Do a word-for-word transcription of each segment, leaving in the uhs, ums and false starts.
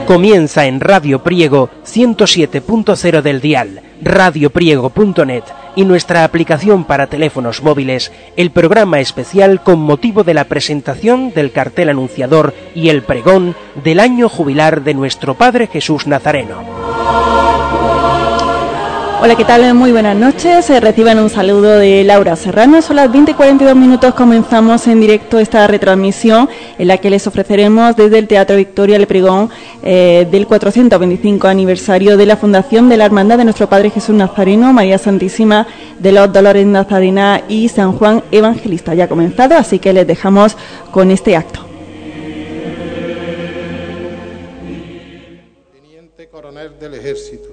Comienza en Radio Priego ciento siete punto cero del dial, radio priego punto net y nuestra aplicación para teléfonos móviles, el programa especial con motivo de la presentación del cartel anunciador y el pregón del año jubilar de nuestro Padre Jesús Nazareno. Hola, ¿qué tal? Muy buenas noches. Reciban un saludo de Laura Serrano. Son las veinte y cuarenta y dos minutos. Comenzamos en directo esta retransmisión en la que les ofreceremos desde el Teatro Victoria el pregón eh, del cuatrocientos veinticinco aniversario de la fundación de la Hermandad de nuestro Padre Jesús Nazareno, María Santísima de los Dolores Nazarena y San Juan Evangelista. Ya ha comenzado, así que les dejamos con este acto. Teniente Coronel del Ejército.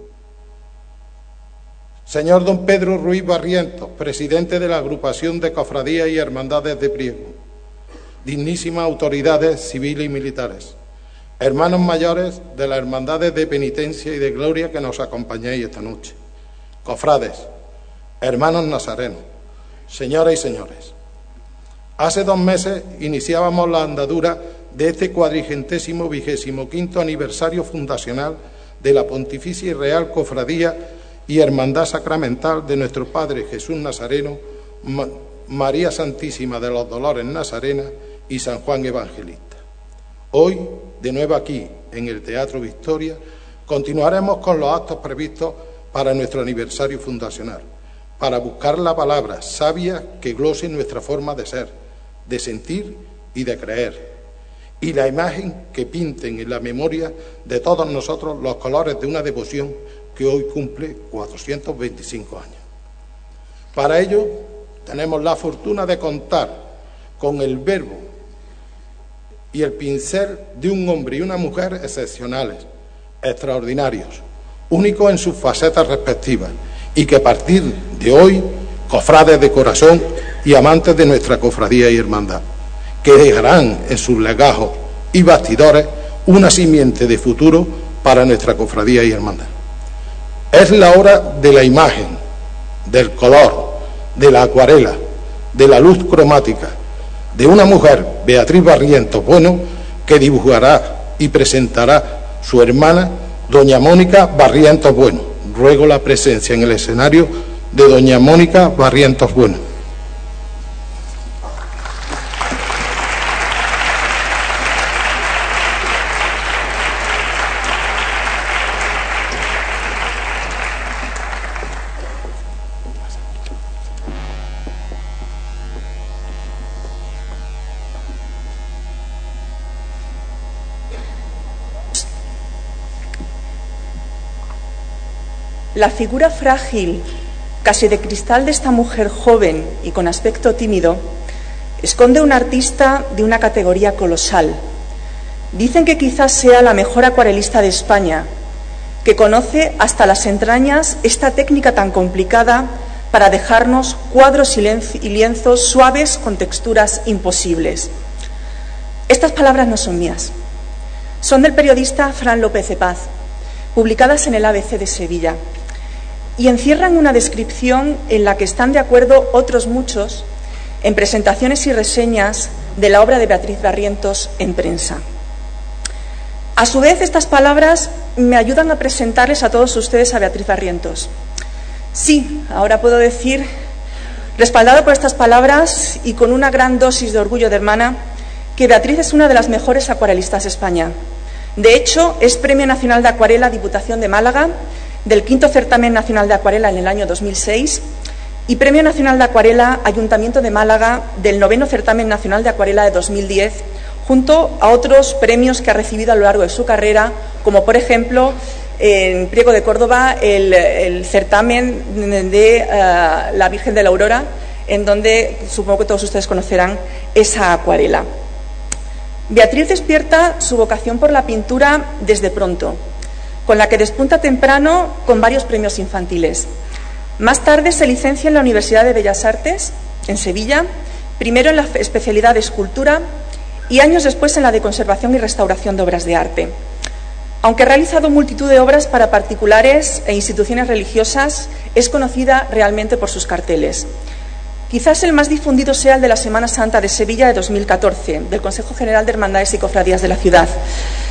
Señor don Pedro Ruiz Barrientos, presidente de la Agrupación de Cofradías y Hermandades de Priego, dignísimas autoridades civiles y militares, hermanos mayores de las Hermandades de Penitencia y de Gloria que nos acompañáis esta noche, cofrades, hermanos nazarenos, señoras y señores. Hace dos meses iniciábamos la andadura de este cuadrigentésimo vigésimo quinto aniversario fundacional de la Pontificia y Real Cofradía y Hermandad Sacramental de nuestro Padre Jesús Nazareno, Ma María Santísima de los Dolores Nazarena y San Juan Evangelista. Hoy, de nuevo aquí, en el Teatro Victoria, continuaremos con los actos previstos para nuestro aniversario fundacional, para buscar la palabra sabia que glose nuestra forma de ser, de sentir y de creer, y la imagen que pinten en la memoria de todos nosotros los colores de una devoción que hoy cumple cuatrocientos veinticinco años. Para ello, tenemos la fortuna de contar con el verbo y el pincel de un hombre y una mujer excepcionales, extraordinarios, únicos en sus facetas respectivas, y que a partir de hoy, cofrades de corazón y amantes de nuestra cofradía y hermandad, que dejarán en sus legajos y bastidores una simiente de futuro para nuestra cofradía y hermandad. Es la hora de la imagen, del color, de la acuarela, de la luz cromática, de una mujer, Beatriz Barrientos Bueno, que dibujará y presentará su hermana, doña Mónica Barrientos Bueno. Ruego la presencia en el escenario de doña Mónica Barrientos Bueno. La figura frágil, casi de cristal de esta mujer joven y con aspecto tímido, esconde un artista de una categoría colosal. Dicen que quizás sea la mejor acuarelista de España, que conoce hasta las entrañas esta técnica tan complicada para dejarnos cuadros y lienzos suaves con texturas imposibles. Estas palabras no son mías, son del periodista Fran López de Paz, publicadas en el A B C de Sevilla, y encierran una descripción en la que están de acuerdo otros muchos en presentaciones y reseñas de la obra de Beatriz Barrientos en prensa. A su vez, estas palabras me ayudan a presentarles a todos ustedes a Beatriz Barrientos. Sí, ahora puedo decir, respaldado por estas palabras y con una gran dosis de orgullo de hermana, que Beatriz es una de las mejores acuarelistas de España. De hecho, es Premio Nacional de Acuarela Diputación de Málaga, del quinto Certamen Nacional de Acuarela en el año dos mil seis y Premio Nacional de Acuarela Ayuntamiento de Málaga del noveno Certamen Nacional de Acuarela de dos mil diez, junto a otros premios que ha recibido a lo largo de su carrera, como por ejemplo en Priego de Córdoba el, el certamen de uh, la Virgen de la Aurora, en donde supongo que todos ustedes conocerán esa acuarela. Beatriz despierta su vocación por la pintura desde pronto, con la que despunta temprano con varios premios infantiles. Más tarde se licencia en la Universidad de Bellas Artes, en Sevilla, primero en la especialidad de escultura y años después en la de conservación y restauración de obras de arte. Aunque ha realizado multitud de obras para particulares e instituciones religiosas, es conocida realmente por sus carteles. Quizás el más difundido sea el de la Semana Santa de Sevilla de dos mil catorce, del Consejo General de Hermandades y Cofradías de la ciudad,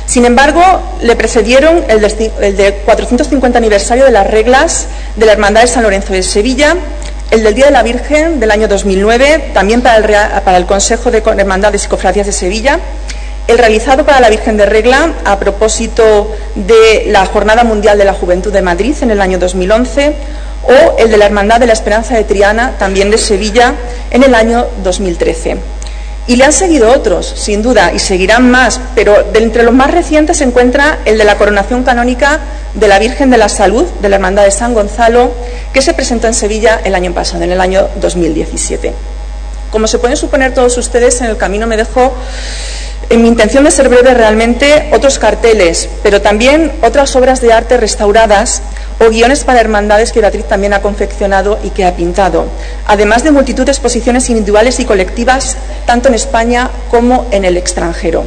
Sin embargo, le precedieron el de, el de cuatrocientos cincuenta aniversario de las reglas de la Hermandad de San Lorenzo de Sevilla, el del Día de la Virgen del año dos mil nueve, también para el, Real, para el Consejo de Hermandades y Cofradías de Sevilla, el realizado para la Virgen de Regla a propósito de la Jornada Mundial de la Juventud de Madrid en el año dos mil once, o el de la Hermandad de la Esperanza de Triana, también de Sevilla, en el año dos mil trece. Y le han seguido otros, sin duda, y seguirán más, pero de entre los más recientes se encuentra el de la coronación canónica de la Virgen de la Salud, de la Hermandad de San Gonzalo, que se presentó en Sevilla el año pasado, en el año dos mil diecisiete. Como se pueden suponer todos ustedes, en el camino me dejó, en mi intención de ser breve realmente, otros carteles, pero también otras obras de arte restauradas o guiones para hermandades que Beatriz también ha confeccionado y que ha pintado, además de multitud de exposiciones individuales y colectivas, tanto en España como en el extranjero.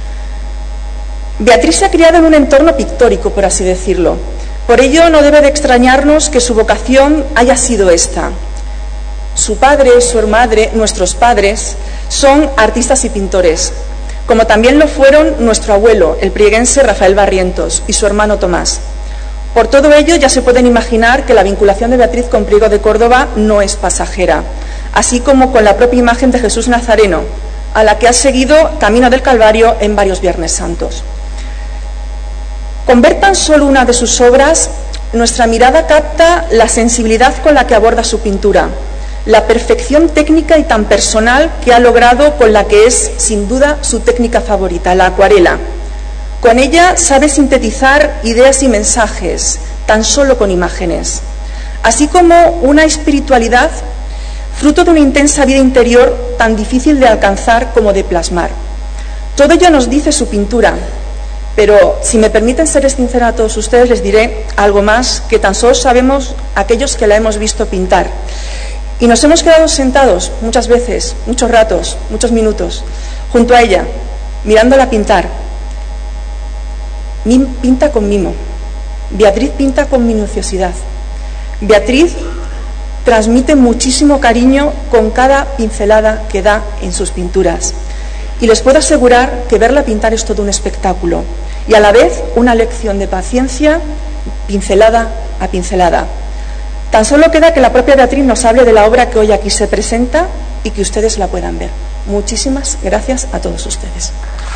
Beatriz se ha criado en un entorno pictórico, por así decirlo. Por ello, no debe de extrañarnos que su vocación haya sido esta. Su padre, su madre, nuestros padres, son artistas y pintores, como también lo fueron nuestro abuelo, el prieguense Rafael Barrientos, y su hermano Tomás. Por todo ello, ya se pueden imaginar que la vinculación de Beatriz con Priego de Córdoba no es pasajera, así como con la propia imagen de Jesús Nazareno, a la que ha seguido Camino del Calvario en varios Viernes Santos. Con ver tan solo una de sus obras, nuestra mirada capta la sensibilidad con la que aborda su pintura, la perfección técnica y tan personal que ha logrado con la que es, sin duda, su técnica favorita, la acuarela. Con ella sabe sintetizar ideas y mensajes, tan solo con imágenes, así como una espiritualidad fruto de una intensa vida interior tan difícil de alcanzar como de plasmar. Todo ello nos dice su pintura, pero si me permiten ser sincera a todos ustedes, les diré algo más que tan solo sabemos aquellos que la hemos visto pintar. Y nos hemos quedado sentados muchas veces, muchos ratos, muchos minutos, junto a ella, mirándola pintar. Pinta con mimo, Beatriz pinta con minuciosidad. Beatriz transmite muchísimo cariño con cada pincelada que da en sus pinturas. Y les puedo asegurar que verla pintar es todo un espectáculo y a la vez una lección de paciencia, pincelada a pincelada. Tan solo queda que la propia Beatriz nos hable de la obra que hoy aquí se presenta y que ustedes la puedan ver. Muchísimas gracias a todos ustedes.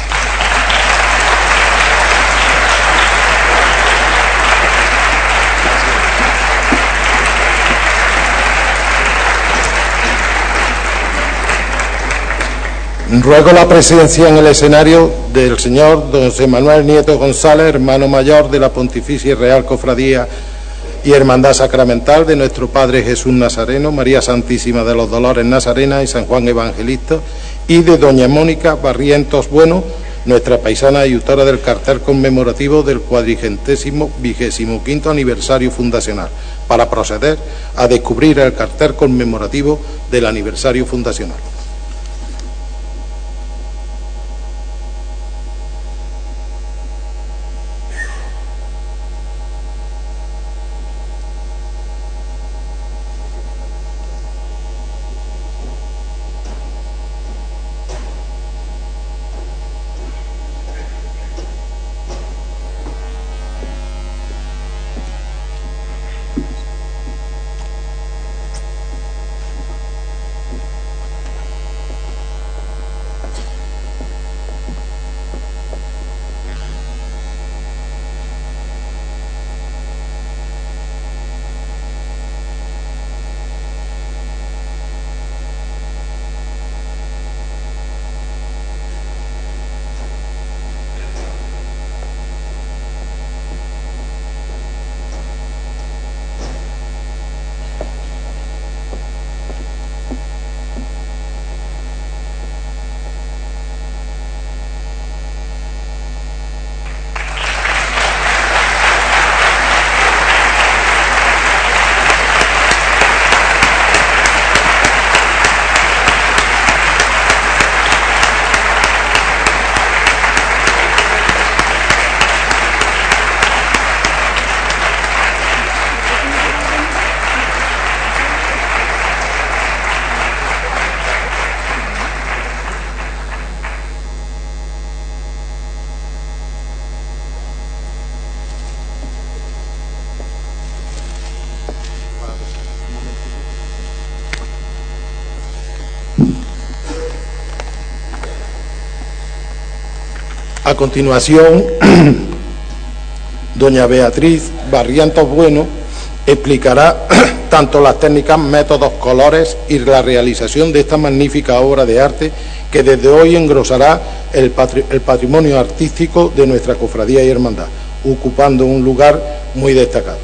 Ruego la presencia en el escenario del señor don José Manuel Nieto González, hermano mayor de la Pontificia y Real Cofradía y Hermandad Sacramental de nuestro Padre Jesús Nazareno, María Santísima de los Dolores Nazarena y San Juan Evangelista, y de doña Mónica Barrientos Bueno, nuestra paisana y autora del cartel conmemorativo del cuadrigentésimo vigésimo quinto aniversario fundacional, para proceder a descubrir el cartel conmemorativo del aniversario fundacional. A continuación, doña Beatriz Barrientos Bueno explicará tanto las técnicas, métodos, colores y la realización de esta magnífica obra de arte que desde hoy engrosará el, patri el patrimonio artístico de nuestra cofradía y hermandad, ocupando un lugar muy destacado.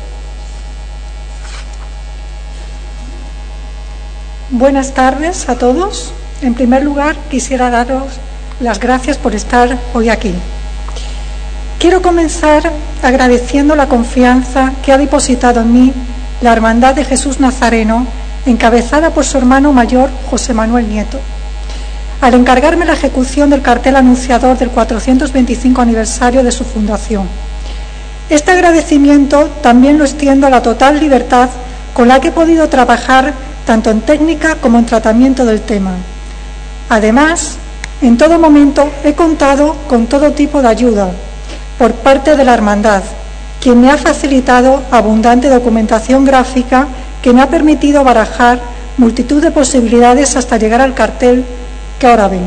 Buenas tardes a todos. En primer lugar, quisiera daros las gracias por estar hoy aquí. Quiero comenzar agradeciendo la confianza que ha depositado en mí la Hermandad de Jesús Nazareno, encabezada por su hermano mayor, José Manuel Nieto, al encargarme la ejecución del cartel anunciador del cuatrocientos veinticinco aniversario de su fundación. Este agradecimiento también lo extiendo a la total libertad con la que he podido trabajar tanto en técnica como en tratamiento del tema. Además, en todo momento he contado con todo tipo de ayuda por parte de la Hermandad, quien me ha facilitado abundante documentación gráfica que me ha permitido barajar multitud de posibilidades hasta llegar al cartel que ahora ven.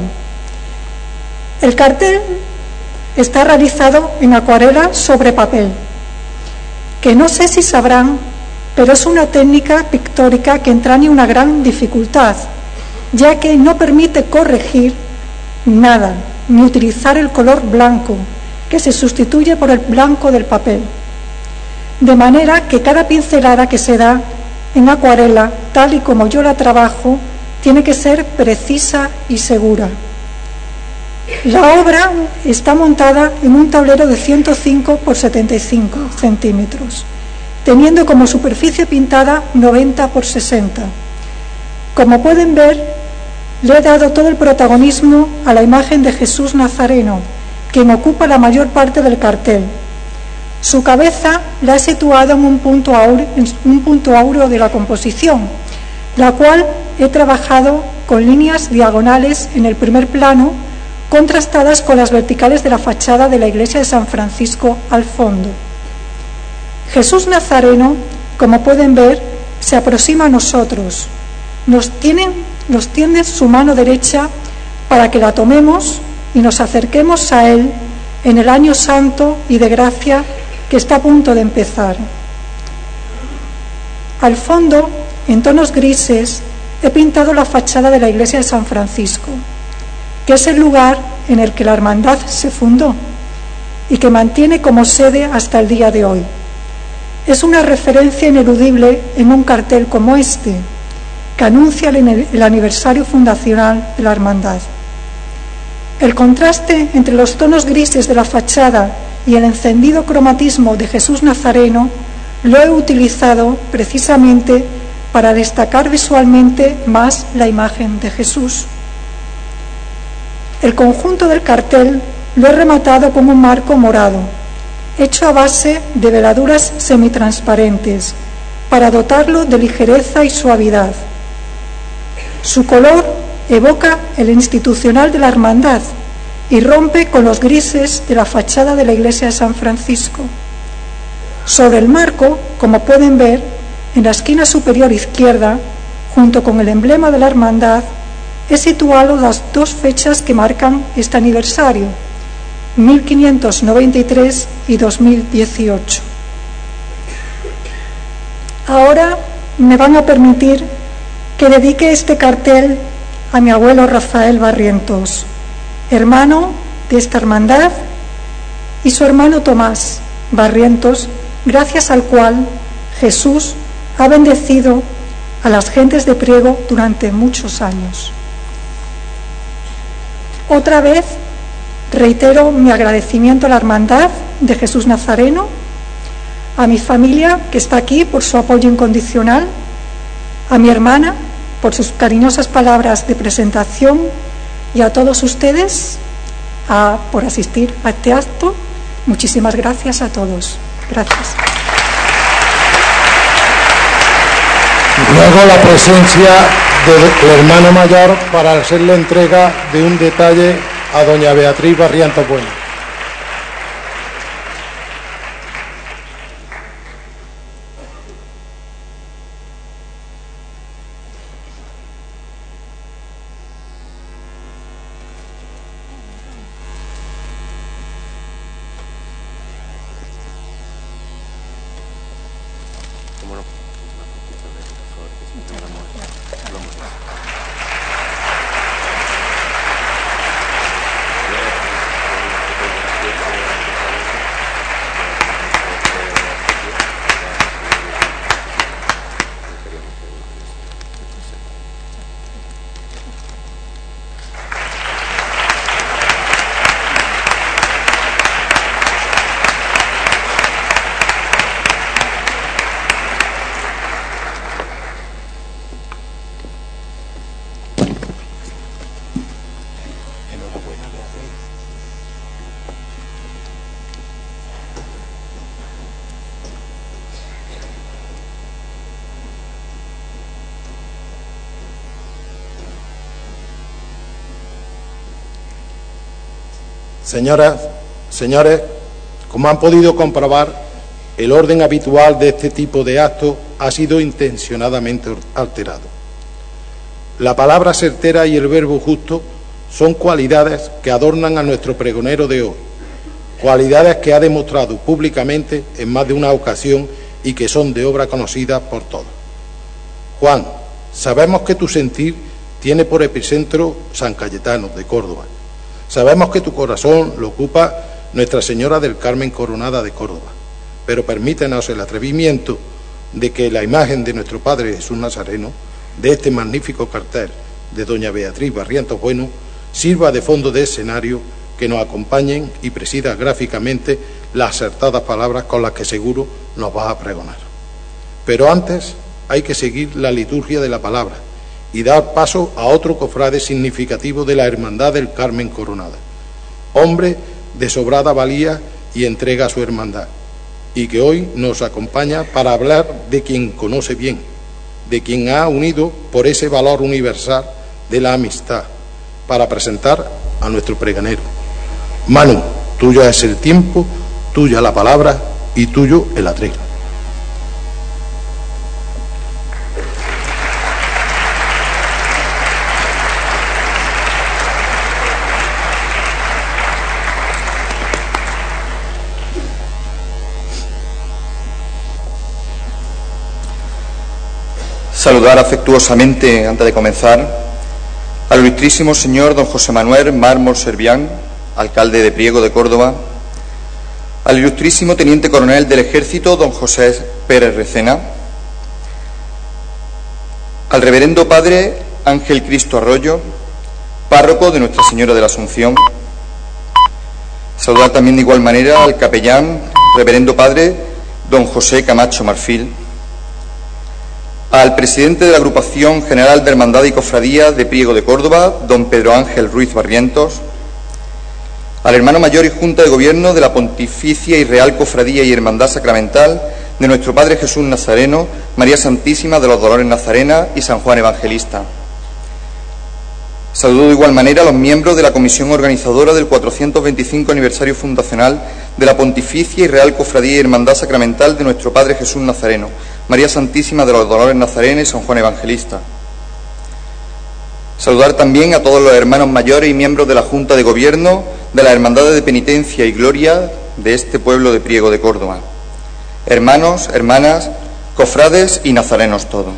El cartel está realizado en acuarela sobre papel, que no sé si sabrán, pero es una técnica pictórica que entraña una gran dificultad, ya que no permite corregir nada, ni utilizar el color blanco, que se sustituye por el blanco del papel. De manera que cada pincelada que se da en acuarela, tal y como yo la trabajo, tiene que ser precisa y segura. La obra está montada en un tablero de ciento cinco por setenta y cinco centímetros, teniendo como superficie pintada noventa por sesenta. Como pueden ver, le he dado todo el protagonismo a la imagen de Jesús Nazareno, quien ocupa la mayor parte del cartel. Su cabeza la he situado en un punto áureo, en un punto áureo de la composición, la cual he trabajado con líneas diagonales en el primer plano, contrastadas con las verticales de la fachada de la iglesia de San Francisco al fondo. Jesús Nazareno, como pueden ver, se aproxima a nosotros. Nos, tienen, nos tiende su mano derecha para que la tomemos y nos acerquemos a Él en el año santo y de gracia que está a punto de empezar. Al fondo, en tonos grises, he pintado la fachada de la iglesia de San Francisco, que es el lugar en el que la hermandad se fundó y que mantiene como sede hasta el día de hoy. Es una referencia ineludible en un cartel como este, que anuncia el aniversario fundacional de la hermandad. El contraste entre los tonos grises de la fachada y el encendido cromatismo de Jesús Nazareno lo he utilizado precisamente para destacar visualmente más la imagen de Jesús. El conjunto del cartel lo he rematado con un marco morado, hecho a base de veladuras semitransparentes, para dotarlo de ligereza y suavidad. Su color evoca el institucional de la hermandad y rompe con los grises de la fachada de la iglesia de San Francisco. Sobre el marco, como pueden ver, en la esquina superior izquierda, junto con el emblema de la hermandad, he situado las dos fechas que marcan este aniversario, mil quinientos noventa y tres y dos mil dieciocho. Ahora me van a permitir que dedique este cartel a mi abuelo Rafael Barrientos, hermano de esta hermandad, y su hermano Tomás Barrientos, gracias al cual Jesús ha bendecido a las gentes de Priego durante muchos años. Otra vez reitero mi agradecimiento a la hermandad de Jesús Nazareno, a mi familia que está aquí por su apoyo incondicional, a mi hermana por sus cariñosas palabras de presentación y a todos ustedes a, por asistir a este acto. Muchísimas gracias a todos. Gracias. Luego la presencia del hermano mayor para hacerle entrega de un detalle a doña Beatriz Barrientos Bueno. Señoras, señores, como han podido comprobar, el orden habitual de este tipo de actos ha sido intencionadamente alterado. La palabra certera y el verbo justo son cualidades que adornan a nuestro pregonero de hoy, cualidades que ha demostrado públicamente en más de una ocasión y que son de obra conocida por todos. Juan, sabemos que tu sentir tiene por epicentro San Cayetano de Córdoba. Sabemos que tu corazón lo ocupa Nuestra Señora del Carmen Coronada de Córdoba, pero permítenos el atrevimiento de que la imagen de nuestro Padre Jesús Nazareno, de este magnífico cartel de doña Beatriz Barrientos Bueno, sirva de fondo de escenario, que nos acompañen y presida gráficamente las acertadas palabras con las que seguro nos vas a pregonar. Pero antes hay que seguir la liturgia de la palabra y dar paso a otro cofrade significativo de la Hermandad del Carmen Coronada, hombre de sobrada valía y entrega a su hermandad, y que hoy nos acompaña para hablar de quien conoce bien, de quien ha unido por ese valor universal de la amistad, para presentar a nuestro pregonero. Manu, tuyo es el tiempo, tuya la palabra y tuyo el atril. Saludar afectuosamente, antes de comenzar, al ilustrísimo señor don José Manuel Mármol Servián, alcalde de Priego de Córdoba, al ilustrísimo teniente coronel del Ejército don José Pérez Recena, al reverendo padre Ángel Cristo Arroyo, párroco de Nuestra Señora de la Asunción. Saludar también de igual manera al capellán reverendo padre don José Camacho Marfil, al presidente de la Agrupación General de Hermandad y Cofradía de Priego de Córdoba, don Pedro Ángel Ruiz Barrientos, al hermano mayor y Junta de Gobierno de la Pontificia y Real Cofradía y Hermandad Sacramental de nuestro Padre Jesús Nazareno, María Santísima de los Dolores Nazarena y San Juan Evangelista. Saludo de igual manera a los miembros de la Comisión Organizadora del cuatrocientos veinticinco aniversario fundacional de la Pontificia y Real Cofradía y Hermandad Sacramental de nuestro Padre Jesús Nazareno, María Santísima de los Dolores Nazarena y San Juan Evangelista. Saludar también a todos los hermanos mayores y miembros de la Junta de Gobierno de las Hermandades de Penitencia y Gloria de este pueblo de Priego de Córdoba. Hermanos, hermanas, cofrades y nazarenos todos.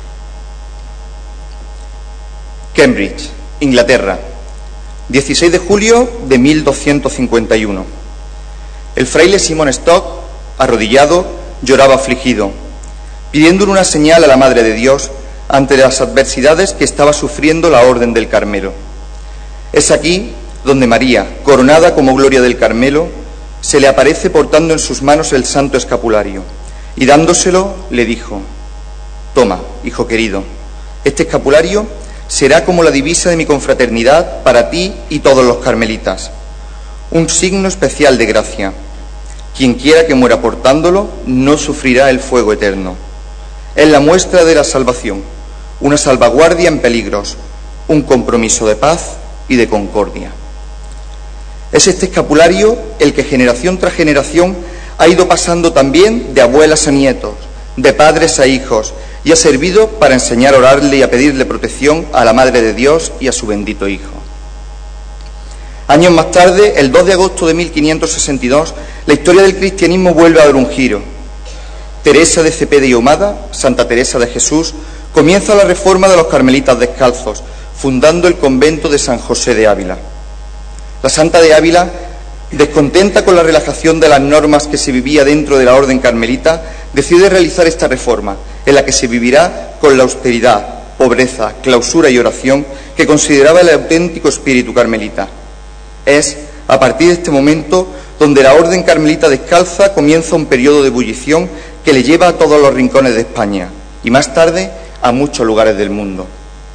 Cambridge, Inglaterra, dieciséis de julio de mil doscientos cincuenta y uno. El fraile Simon Stock, arrodillado, lloraba afligido, pidiéndole una señal a la Madre de Dios ante las adversidades que estaba sufriendo la Orden del Carmelo. Es aquí donde María, coronada como Gloria del Carmelo, se le aparece portando en sus manos el santo escapulario, y dándoselo le dijo: «Toma, hijo querido, este escapulario será como la divisa de mi confraternidad para ti y todos los carmelitas, un signo especial de gracia. Quien quiera que muera portándolo no sufrirá el fuego eterno. Es la muestra de la salvación, una salvaguardia en peligros, un compromiso de paz y de concordia». Es este escapulario el que generación tras generación ha ido pasando también de abuelas a nietos, de padres a hijos, y ha servido para enseñar a orarle y a pedirle protección a la Madre de Dios y a su bendito Hijo. Años más tarde, el dos de agosto de mil quinientos sesenta y dos, la historia del cristianismo vuelve a dar un giro. Teresa de Cepeda y Ahumada, Santa Teresa de Jesús, comienza la reforma de los carmelitas descalzos, fundando el convento de San José de Ávila. La Santa de Ávila, descontenta con la relajación de las normas que se vivía dentro de la orden carmelita, decide realizar esta reforma, en la que se vivirá con la austeridad, pobreza, clausura y oración que consideraba el auténtico espíritu carmelita. Es a partir de este momento donde la orden carmelita descalza comienza un periodo de ebullición que le lleva a todos los rincones de España y más tarde a muchos lugares del mundo.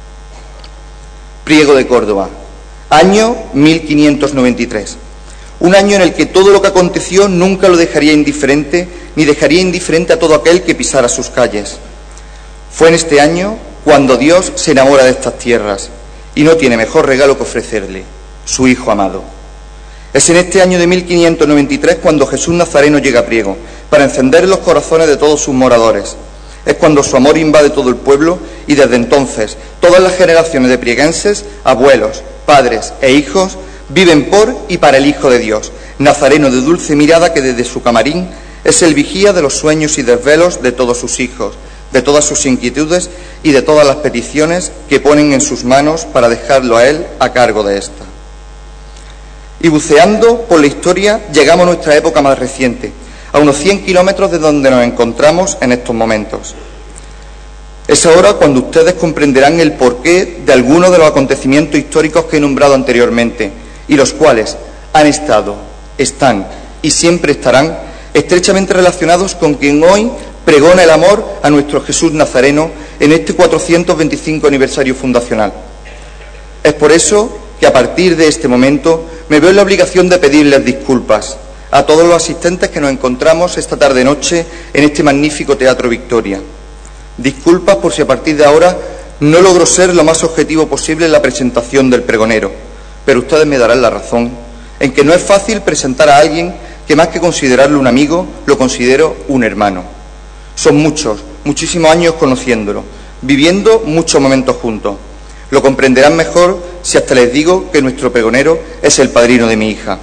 Priego de Córdoba, año mil quinientos noventa y tres. Un año en el que todo lo que aconteció nunca lo dejaría indiferente, ni dejaría indiferente a todo aquel que pisara sus calles. Fue en este año cuando Dios se enamora de estas tierras y no tiene mejor regalo que ofrecerle, su Hijo amado. Es en este año de mil quinientos noventa y tres cuando Jesús Nazareno llega a Priego, para encender los corazones de todos sus moradores. Es cuando su amor invade todo el pueblo y desde entonces todas las generaciones de prieguenses, abuelos, padres e hijos, viven por y para el Hijo de Dios, Nazareno de dulce mirada que desde su camarín es el vigía de los sueños y desvelos de todos sus hijos, de todas sus inquietudes y de todas las peticiones que ponen en sus manos para dejarlo a él a cargo de ésta. Y buceando por la historia llegamos a nuestra época más reciente, a unos cien kilómetros de donde nos encontramos en estos momentos. Es ahora cuando ustedes comprenderán el porqué de algunos de los acontecimientos históricos que he nombrado anteriormente, y los cuales han estado, están y siempre estarán estrechamente relacionados con quien hoy pregona el amor a nuestro Jesús Nazareno en este cuatrocientos veinticinco aniversario fundacional. Es por eso que a partir de este momento me veo en la obligación de pedirles disculpas a todos los asistentes que nos encontramos esta tarde-noche en este magnífico Teatro Victoria. Disculpas por si a partir de ahora no logro ser lo más objetivo posible en la presentación del pregonero, pero ustedes me darán la razón en que no es fácil presentar a alguien que más que considerarlo un amigo, lo considero un hermano. Son muchos, muchísimos años conociéndolo, viviendo muchos momentos juntos. Lo comprenderán mejor si hasta les digo que nuestro pregonero es el padrino de mi hija.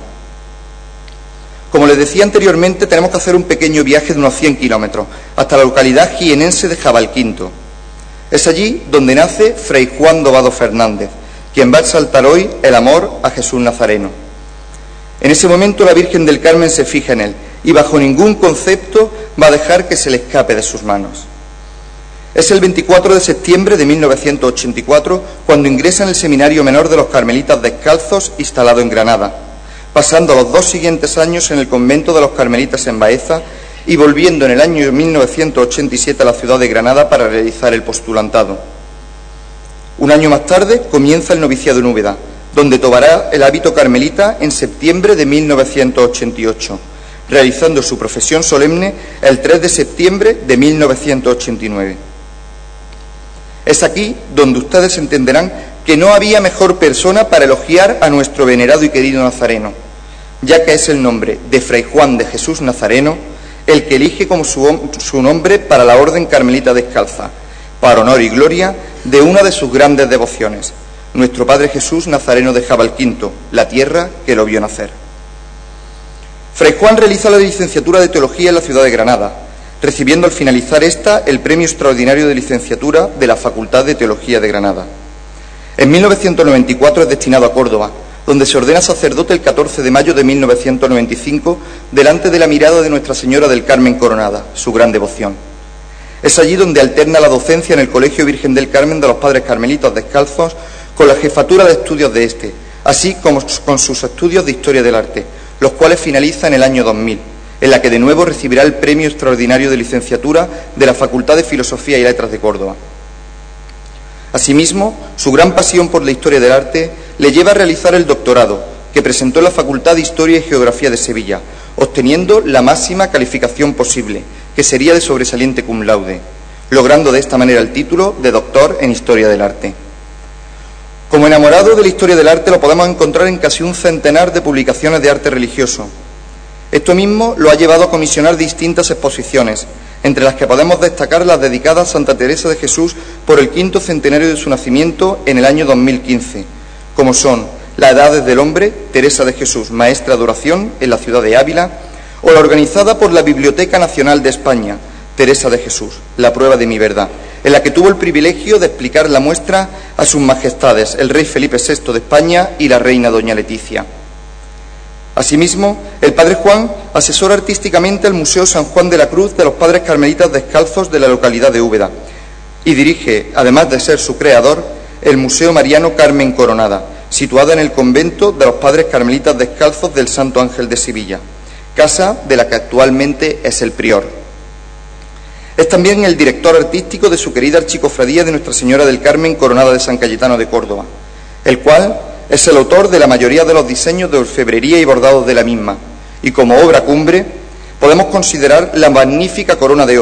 Como les decía anteriormente, tenemos que hacer un pequeño viaje de unos cien kilómetros hasta la localidad jienense de Jabalquinto. Es allí donde nace Fray Juan Dobado Fernández, quien va a exaltar hoy el amor a Jesús Nazareno. En ese momento la Virgen del Carmen se fija en él y bajo ningún concepto va a dejar que se le escape de sus manos. Es el veinticuatro de septiembre de mil novecientos ochenta y cuatro cuando ingresa en el Seminario Menor de los Carmelitas Descalzos instalado en Granada, pasando los dos siguientes años en el convento de los Carmelitas en Baeza y volviendo en el año mil novecientos ochenta y siete a la ciudad de Granada para realizar el postulantado. Un año más tarde comienza el noviciado en Úbeda, donde tomará el hábito carmelita en septiembre de mil novecientos ochenta y ocho, realizando su profesión solemne el tres de septiembre de mil novecientos ochenta y nueve. Es aquí donde ustedes entenderán que no había mejor persona para elogiar a nuestro venerado y querido Nazareno, ya que es el nombre de Fray Juan de Jesús Nazareno el que elige como su, su nombre para la Orden Carmelita Descalza, para honor y gloria de una de sus grandes devociones, nuestro Padre Jesús Nazareno de Jabalquinto, la tierra que lo vio nacer. Fray Juan realiza la licenciatura de Teología en la ciudad de Granada, recibiendo al finalizar esta el premio extraordinario de licenciatura de la Facultad de Teología de Granada. En mil novecientos noventa y cuatro es destinado a Córdoba, donde se ordena sacerdote el catorce de mayo de mil novecientos noventa y cinco, delante de la mirada de Nuestra Señora del Carmen Coronada, su gran devoción. Es allí donde alterna la docencia en el Colegio Virgen del Carmen de los Padres Carmelitas Descalzos con la jefatura de estudios de este, así como con sus estudios de Historia del Arte, los cuales finaliza en el año dos mil, en la que de nuevo recibirá el premio extraordinario de licenciatura de la Facultad de Filosofía y Letras de Córdoba. Asimismo, su gran pasión por la historia del arte le lleva a realizar el doctorado, que presentó en la Facultad de Historia y Geografía de Sevilla, obteniendo la máxima calificación posible, que sería de sobresaliente cum laude, logrando de esta manera el título de doctor en Historia del Arte. Como enamorado de la historia del arte lo podemos encontrar en casi un centenar de publicaciones de arte religioso. Esto mismo lo ha llevado a comisionar distintas exposiciones, entre las que podemos destacar las dedicadas a Santa Teresa de Jesús por el quinto centenario de su nacimiento en el año dos mil quince, como son la Edades del Hombre, Teresa de Jesús, maestra de oración en la ciudad de Ávila, o la organizada por la Biblioteca Nacional de España, Teresa de Jesús, la prueba de mi verdad, en la que tuvo el privilegio de explicar la muestra a sus majestades, el rey Felipe sexto de España y la reina doña Leticia. Asimismo, el padre Juan asesora artísticamente el Museo San Juan de la Cruz de los Padres Carmelitas Descalzos de la localidad de Úbeda y dirige, además de ser su creador, el Museo Mariano Carmen Coronada, situado en el convento de los Padres Carmelitas Descalzos del Santo Ángel de Sevilla, casa de la que actualmente es el prior. Es también el director artístico de su querida archicofradía de Nuestra Señora del Carmen Coronada de San Cayetano de Córdoba, el cual es el autor de la mayoría de los diseños de orfebrería y bordados de la misma, y como obra cumbre podemos considerar la magnífica corona de oro,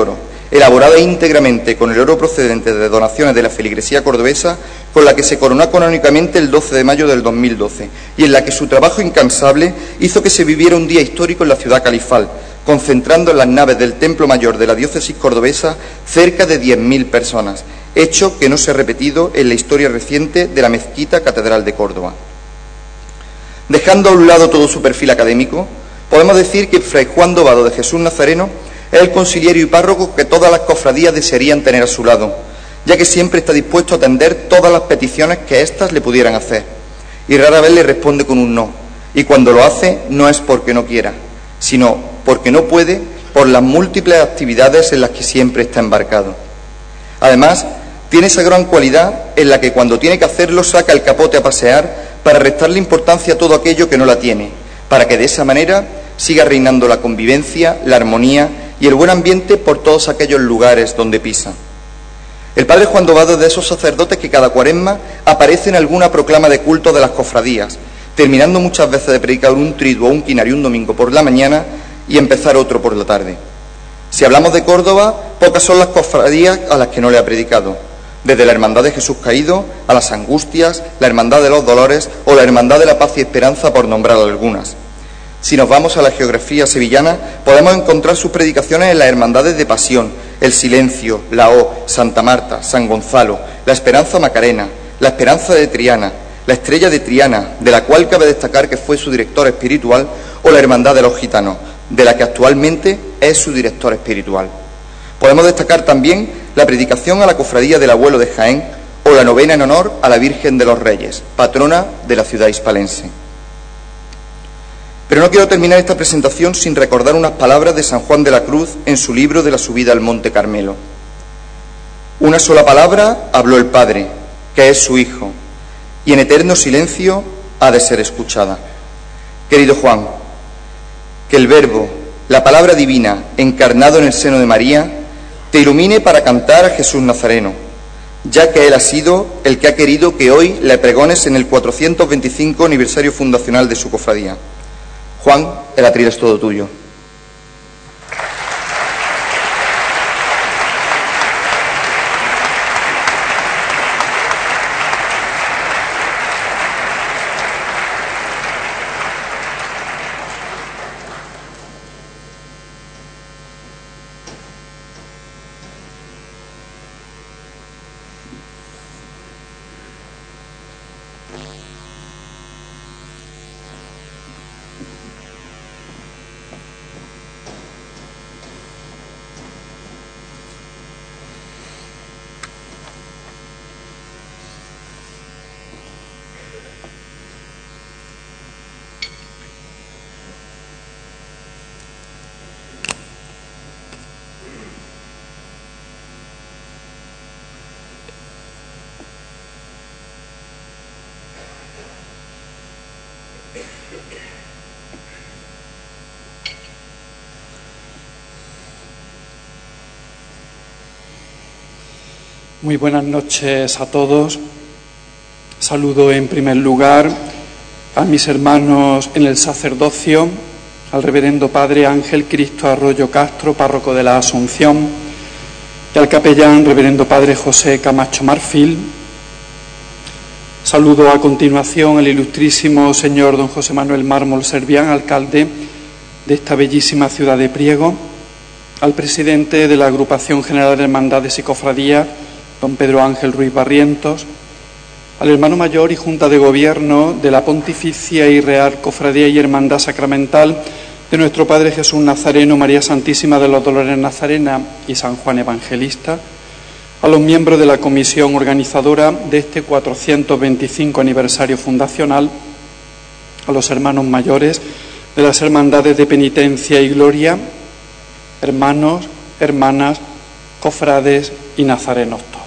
elaborada íntegramente con el oro procedente de donaciones de la feligresía cordobesa, con la que se coronó canónicamente el doce de mayo del dos mil doce, y en la que su trabajo incansable hizo que se viviera un día histórico en la ciudad califal, concentrando en las naves del Templo Mayor de la diócesis cordobesa cerca de diez mil personas, hecho que no se ha repetido en la historia reciente de la mezquita Catedral de Córdoba. Dejando a un lado todo su perfil académico, podemos decir que Fray Juan Dovado de Jesús Nazareno es el conciliario y párroco que todas las cofradías desearían tener a su lado, ya que siempre está dispuesto a atender todas las peticiones que éstas le pudieran hacer, y rara vez le responde con un no, y cuando lo hace no es porque no quiera, sino porque no puede por las múltiples actividades en las que siempre está embarcado. Además, tiene esa gran cualidad en la que cuando tiene que hacerlo saca el capote a pasear para restarle importancia a todo aquello que no la tiene, para que de esa manera siga reinando la convivencia, la armonía y el buen ambiente por todos aquellos lugares donde pisa. El padre Juan Dovado es de esos sacerdotes que cada cuaresma aparece en alguna proclama de culto de las cofradías, terminando muchas veces de predicar un triduo o un quinario un domingo por la mañana y empezar otro por la tarde. Si hablamos de Córdoba, pocas son las cofradías a las que no le ha predicado, desde la Hermandad de Jesús Caído a las Angustias, la Hermandad de los Dolores o la Hermandad de la Paz y Esperanza, por nombrar algunas. Si nos vamos a la geografía sevillana, podemos encontrar sus predicaciones en las hermandades de Pasión, El Silencio, la O, Santa Marta, San Gonzalo, la Esperanza Macarena, la Esperanza de Triana, la Estrella de Triana, de la cual cabe destacar que fue su director espiritual, o la Hermandad de los Gitanos, de la que actualmente es su director espiritual. Podemos destacar también la predicación a la Cofradía del Abuelo de Jaén o la novena en honor a la Virgen de los Reyes, patrona de la ciudad hispalense. Pero no quiero terminar esta presentación sin recordar unas palabras de San Juan de la Cruz en su libro de la subida al Monte Carmelo. Una sola palabra habló el Padre, que es su Hijo, y en eterno silencio ha de ser escuchada. Querido Juan, que el Verbo, la palabra divina, encarnado en el seno de María, te ilumine para cantar a Jesús Nazareno, ya que Él ha sido el que ha querido que hoy le pregones en el cuatrocientos veinticinco aniversario fundacional de su cofradía. Juan, el atril es todo tuyo. Muy buenas noches a todos. Saludo en primer lugar a mis hermanos en el sacerdocio, al reverendo Padre Ángel Cristo Arroyo Castro, párroco de la Asunción, y al capellán reverendo Padre José Camacho Marfil. Saludo a continuación al ilustrísimo señor don José Manuel Mármol Servián, alcalde de esta bellísima ciudad de Priego, al presidente de la Agrupación General de Hermandades y Cofradías, don Pedro Ángel Ruiz Barrientos, al hermano mayor y Junta de Gobierno de la Pontificia y Real Cofradía y Hermandad Sacramental de nuestro Padre Jesús Nazareno, María Santísima de los Dolores Nazarena y San Juan Evangelista, a los miembros de la comisión organizadora de este cuatrocientos veinticinco aniversario fundacional, a los hermanos mayores de las Hermandades de Penitencia y Gloria, hermanos, hermanas, cofrades y nazarenos todos.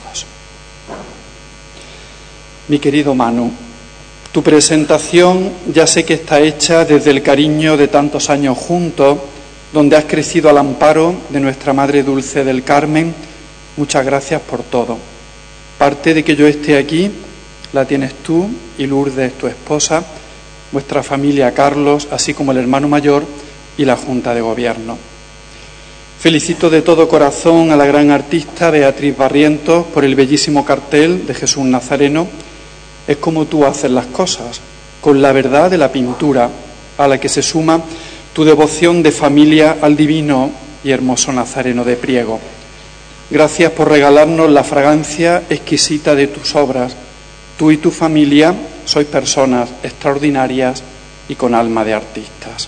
Mi querido Manu, tu presentación ya sé que está hecha desde el cariño de tantos años juntos, donde has crecido al amparo de nuestra Madre Dulce del Carmen. Muchas gracias por todo. Parte de que yo esté aquí la tienes tú y Lourdes, tu esposa, vuestra familia Carlos, así como el hermano mayor y la Junta de Gobierno. Felicito de todo corazón a la gran artista Beatriz Barrientos por el bellísimo cartel de Jesús Nazareno. Es como tú haces las cosas, con la verdad de la pintura, a la que se suma tu devoción de familia al divino y hermoso Nazareno de Priego. Gracias por regalarnos la fragancia exquisita de tus obras. Tú y tu familia sois personas extraordinarias y con alma de artistas.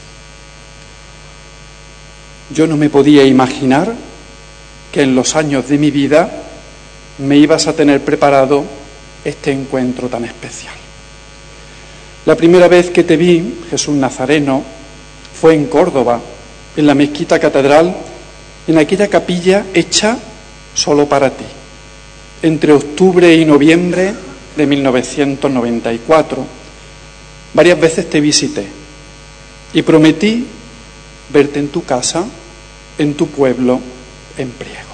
Yo no me podía imaginar que en los años de mi vida me ibas a tener preparado este encuentro tan especial. La primera vez que te vi, Jesús Nazareno, fue en Córdoba, en la mezquita catedral, en aquella capilla hecha solo para ti, entre octubre y noviembre de mil novecientos noventa y cuatro. Varias veces te visité y prometí verte en tu casa, en tu pueblo, en Priego.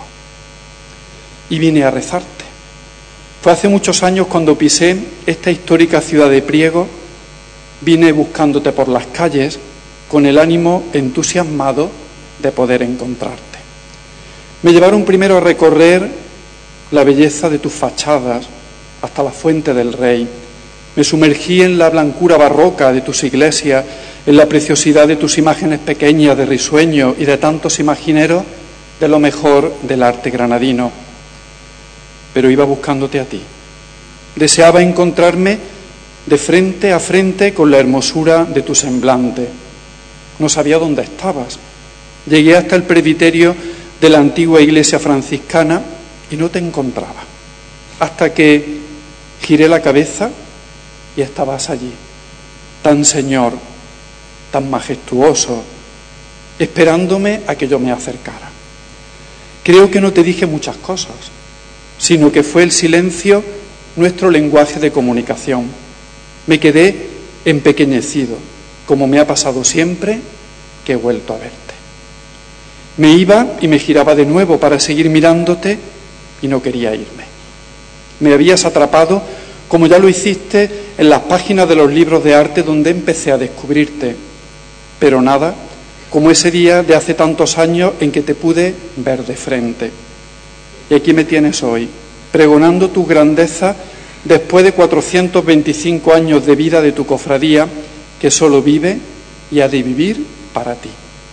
Y vine a rezarte. Fue hace muchos años cuando pisé esta histórica ciudad de Priego. Vine buscándote por las calles con el ánimo entusiasmado de poder encontrarte. Me llevaron primero a recorrer la belleza de tus fachadas hasta la Fuente del Rey. Me sumergí en la blancura barroca de tus iglesias, en la preciosidad de tus imágenes pequeñas de risueño y de tantos imagineros de lo mejor del arte granadino. Pero iba buscándote a ti. Deseaba encontrarme de frente a frente con la hermosura de tu semblante. No sabía dónde estabas. Llegué hasta el presbiterio de la antigua iglesia franciscana y no te encontraba. Hasta que giré la cabeza y estabas allí, tan señor, tan majestuoso, esperándome a que yo me acercara. Creo que no te dije muchas cosas, sino que fue el silencio nuestro lenguaje de comunicación. Me quedé empequeñecido, como me ha pasado siempre que he vuelto a verte. Me iba y me giraba de nuevo para seguir mirándote y no quería irme. Me habías atrapado, como ya lo hiciste en las páginas de los libros de arte donde empecé a descubrirte, pero nada como ese día de hace tantos años en que te pude ver de frente. Y aquí me tienes hoy, pregonando tu grandeza después de cuatrocientos veinticinco años de vida de tu cofradía, que solo vive y ha de vivir para ti.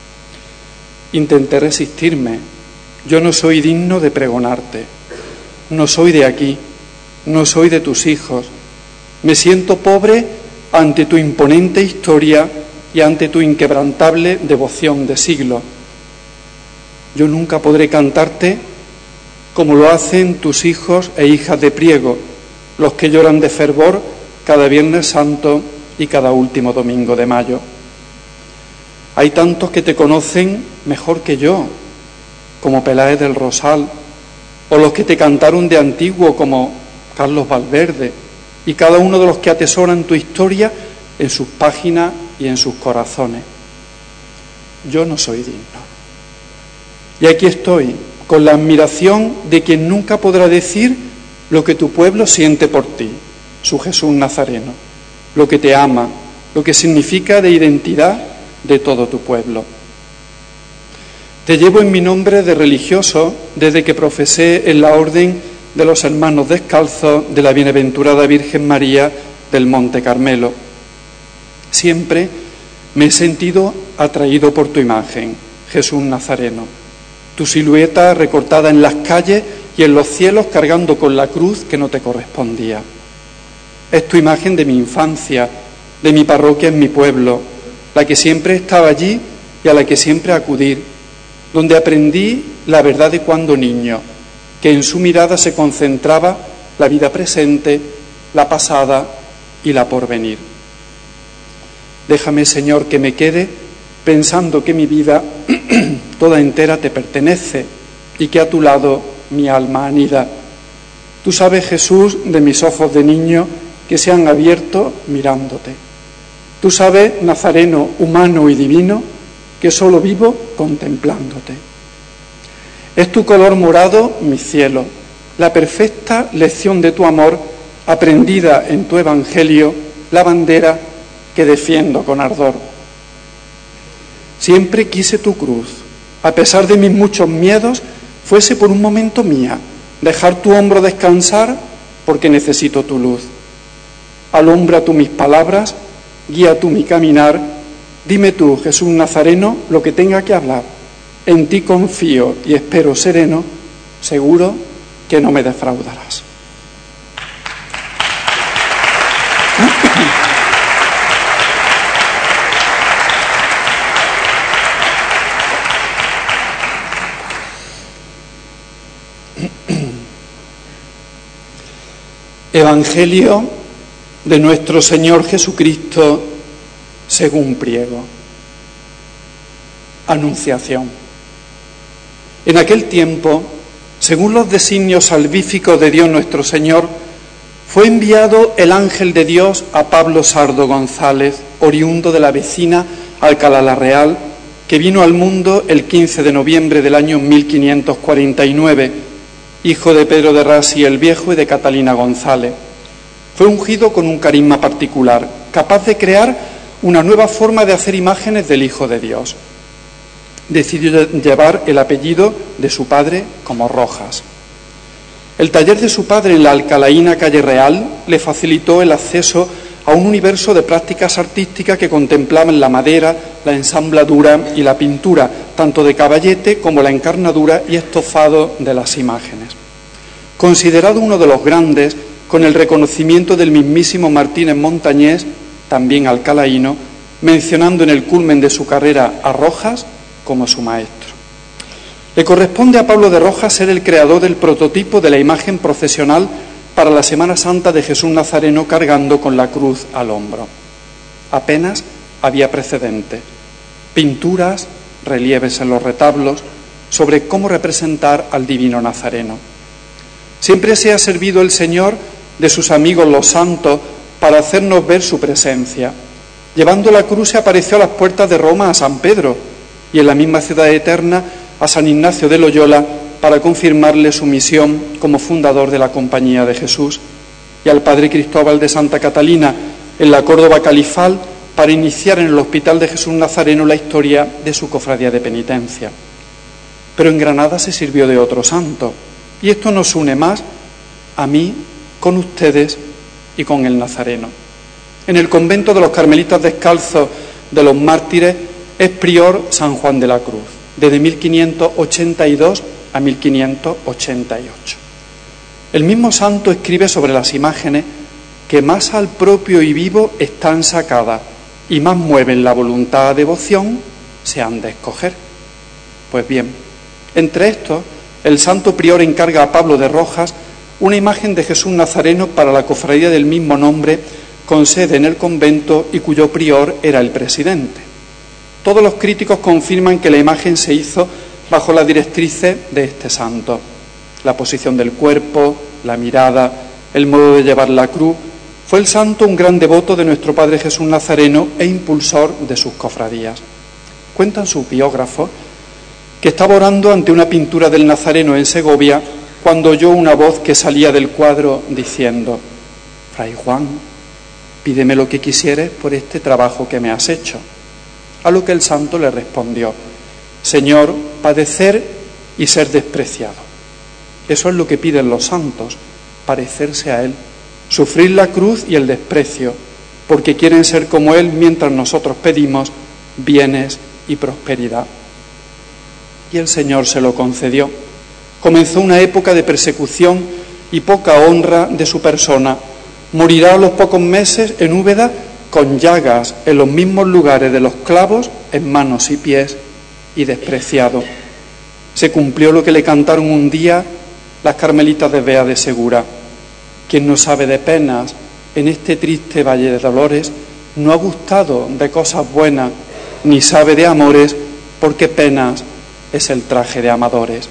Intenté resistirme. Yo no soy digno de pregonarte. No soy de aquí. No soy de tus hijos. Me siento pobre ante tu imponente historia y ante tu inquebrantable devoción de siglo. Yo nunca podré cantarte como lo hacen tus hijos e hijas de Priego, los que lloran de fervor cada Viernes Santo y cada último domingo de mayo. Hay tantos que te conocen mejor que yo, como Peláez del Rosal, o los que te cantaron de antiguo, como Carlos Valverde, y cada uno de los que atesoran tu historia en sus páginas y en sus corazones. Yo no soy digno. Y aquí estoy, con la admiración de quien nunca podrá decir lo que tu pueblo siente por ti, su Jesús Nazareno, lo que te ama, lo que significa de identidad de todo tu pueblo. Te llevo en mi nombre de religioso desde que profesé en la Orden de los Hermanos Descalzos de la Bienaventurada Virgen María del Monte Carmelo. Siempre me he sentido atraído por tu imagen, Jesús Nazareno, tu silueta recortada en las calles y en los cielos cargando con la cruz que no te correspondía. Es tu imagen de mi infancia, de mi parroquia en mi pueblo, la que siempre estaba allí y a la que siempre acudí, donde aprendí la verdad de cuando niño, que en su mirada se concentraba la vida presente, la pasada y la porvenir. Déjame, Señor, que me quede pensando que mi vida toda entera te pertenece y que a tu lado mi alma anida. Tú sabes, Jesús, de mis ojos de niño que se han abierto mirándote. Tú sabes, Nazareno, humano y divino, que solo vivo contemplándote. Es tu color morado mi cielo, la perfecta lección de tu amor aprendida en tu evangelio, la bandera que defiendo con ardor. Siempre quise tu cruz, a pesar de mis muchos miedos, fuese por un momento mía, dejar tu hombro descansar porque necesito tu luz. Alumbra tú mis palabras, guía tú mi caminar, dime tú, Jesús Nazareno, lo que tenga que hablar. En ti confío y espero sereno, seguro que no me defraudarás. Evangelio de nuestro Señor Jesucristo según Priego. Anunciación. En aquel tiempo, según los designios salvíficos de Dios nuestro Señor, fue enviado el ángel de Dios a Pablo Sardo González, oriundo de la vecina Alcalá la Real, que vino al mundo el quince de noviembre del año mil quinientos cuarenta y nueve, hijo de Pedro de Rasi el Viejo y de Catalina González. Fue ungido con un carisma particular, capaz de crear una nueva forma de hacer imágenes del Hijo de Dios. Decidió llevar el apellido de su padre como Rojas. El taller de su padre en la alcalaína calle Real le facilitó el acceso a un universo de prácticas artísticas que contemplaban la madera, la ensambladura y la pintura, tanto de caballete como la encarnadura y estofado de las imágenes. Considerado uno de los grandes, con el reconocimiento del mismísimo Martínez Montañés, también alcalaíno, mencionando en el culmen de su carrera a Rojas como su maestro. Le corresponde a Pablo de Rojas ser el creador del prototipo de la imagen procesional para la Semana Santa de Jesús Nazareno cargando con la cruz al hombro. Apenas había precedente, pinturas, relieves en los retablos sobre cómo representar al divino Nazareno. Siempre se ha servido el Señor de sus amigos los santos para hacernos ver su presencia. Llevando la cruz se apareció a las puertas de Roma a San Pedro y en la misma ciudad eterna a San Ignacio de Loyola para confirmarle su misión como fundador de la Compañía de Jesús, y al padre Cristóbal de Santa Catalina en la Córdoba califal para iniciar en el Hospital de Jesús Nazareno la historia de su cofradía de penitencia. Pero en Granada se sirvió de otro santo, y esto nos une más a mí, con ustedes y con el Nazareno. En el convento de los Carmelitas Descalzos de los Mártires es prior San Juan de la Cruz, desde mil quinientos ochenta y dos a mil quinientos ochenta y ocho. El mismo santo escribe sobre las imágenes que más al propio y vivo están sacadas y más mueven la voluntad a devoción, se han de escoger. Pues bien, entre estos, el santo prior encarga a Pablo de Rojas una imagen de Jesús Nazareno para la cofradía del mismo nombre, con sede en el convento y cuyo prior era el presidente. Todos los críticos confirman que la imagen se hizo bajo las directrices de este santo. La posición del cuerpo, la mirada, el modo de llevar la cruz. Fue el santo un gran devoto de nuestro Padre Jesús Nazareno e impulsor de sus cofradías. Cuentan sus biógrafos que estaba orando ante una pintura del Nazareno en Segovia cuando oyó una voz que salía del cuadro diciendo: Fray Juan, pídeme lo que quisieres por este trabajo que me has hecho. A lo que el santo le respondió: Señor, padecer y ser despreciado. Eso es lo que piden los santos, parecerse a Él, sufrir la cruz y el desprecio, porque quieren ser como Él mientras nosotros pedimos bienes y prosperidad. Y el Señor se lo concedió. Comenzó una época de persecución y poca honra de su persona. Morirá a los pocos meses en Úbeda con llagas en los mismos lugares de los clavos, en manos y pies, y despreciado. Se cumplió lo que le cantaron un día las carmelitas de Bea de Segura: quien no sabe de penas en este triste valle de dolores, no ha gustado de cosas buenas, ni sabe de amores, porque penas es el traje de amadores.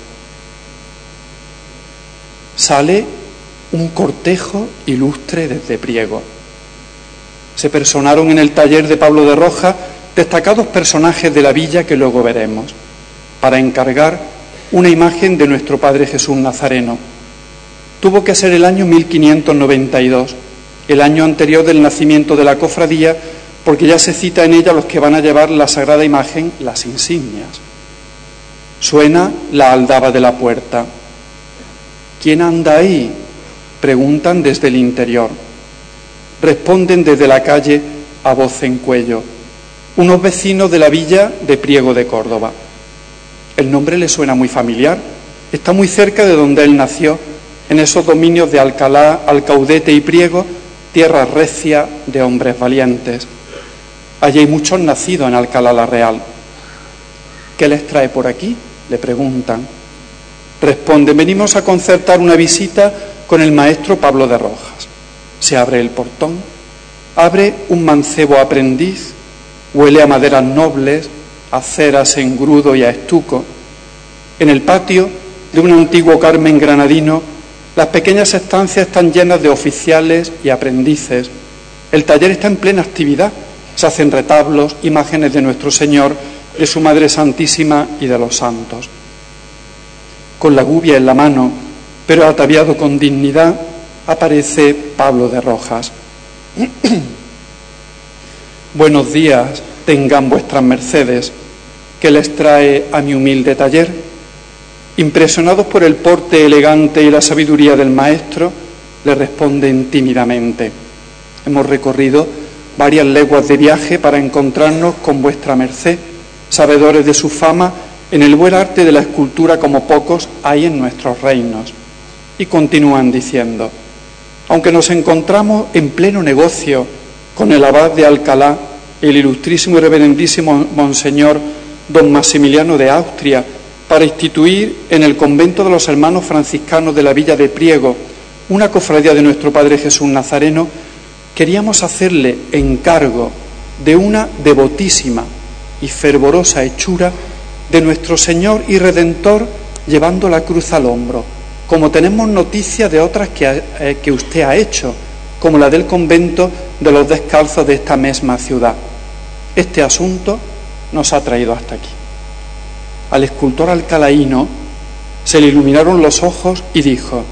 Sale un cortejo ilustre desde Priego. Se personaron en el taller de Pablo de Rojas destacados personajes de la villa que luego veremos, para encargar una imagen de nuestro Padre Jesús Nazareno. Tuvo que ser el año mil quinientos noventa y dos, el año anterior del nacimiento de la cofradía, porque ya se cita en ella los que van a llevar la sagrada imagen, las insignias. Suena la aldaba de la puerta. ¿Quién anda ahí?, preguntan desde el interior. Responden desde la calle a voz en cuello: unos vecinos de la villa de Priego de Córdoba. El nombre le suena muy familiar. Está muy cerca de donde él nació, en esos dominios de Alcalá, Alcaudete y Priego, tierra recia de hombres valientes. Allí hay muchos nacidos en Alcalá la Real. ¿Qué les trae por aquí?, le preguntan. Responden: venimos a concertar una visita con el maestro Pablo de Rojas. Se abre el portón, abre un mancebo aprendiz, huele a maderas nobles, a ceras, engrudo y a estuco. En el patio de un antiguo Carmen granadino, las pequeñas estancias están llenas de oficiales y aprendices. El taller está en plena actividad. Se hacen retablos, imágenes de nuestro Señor, de su Madre Santísima y de los santos. Con la gubia en la mano, pero ataviado con dignidad, aparece Pablo de Rojas. Buenos días tengan vuestras mercedes, que les trae a mi humilde taller. Impresionados por el porte elegante y la sabiduría del maestro, le responden tímidamente: hemos recorrido varias leguas de viaje para encontrarnos con vuestra merced, sabedores de su fama en el buen arte de la escultura como pocos hay en nuestros reinos. Y continúan diciendo: aunque nos encontramos en pleno negocio con el abad de Alcalá, el ilustrísimo y reverendísimo monseñor don Maximiliano de Austria, para instituir en el convento de los hermanos franciscanos de la villa de Priego una cofradía de nuestro Padre Jesús Nazareno, queríamos hacerle encargo de una devotísima y fervorosa hechura de nuestro Señor y Redentor llevando la cruz al hombro, como tenemos noticia de otras que, eh, que usted ha hecho, como la del convento de los descalzos de esta misma ciudad. Este asunto nos ha traído hasta aquí. Al escultor alcalaíno se le iluminaron los ojos y dijo: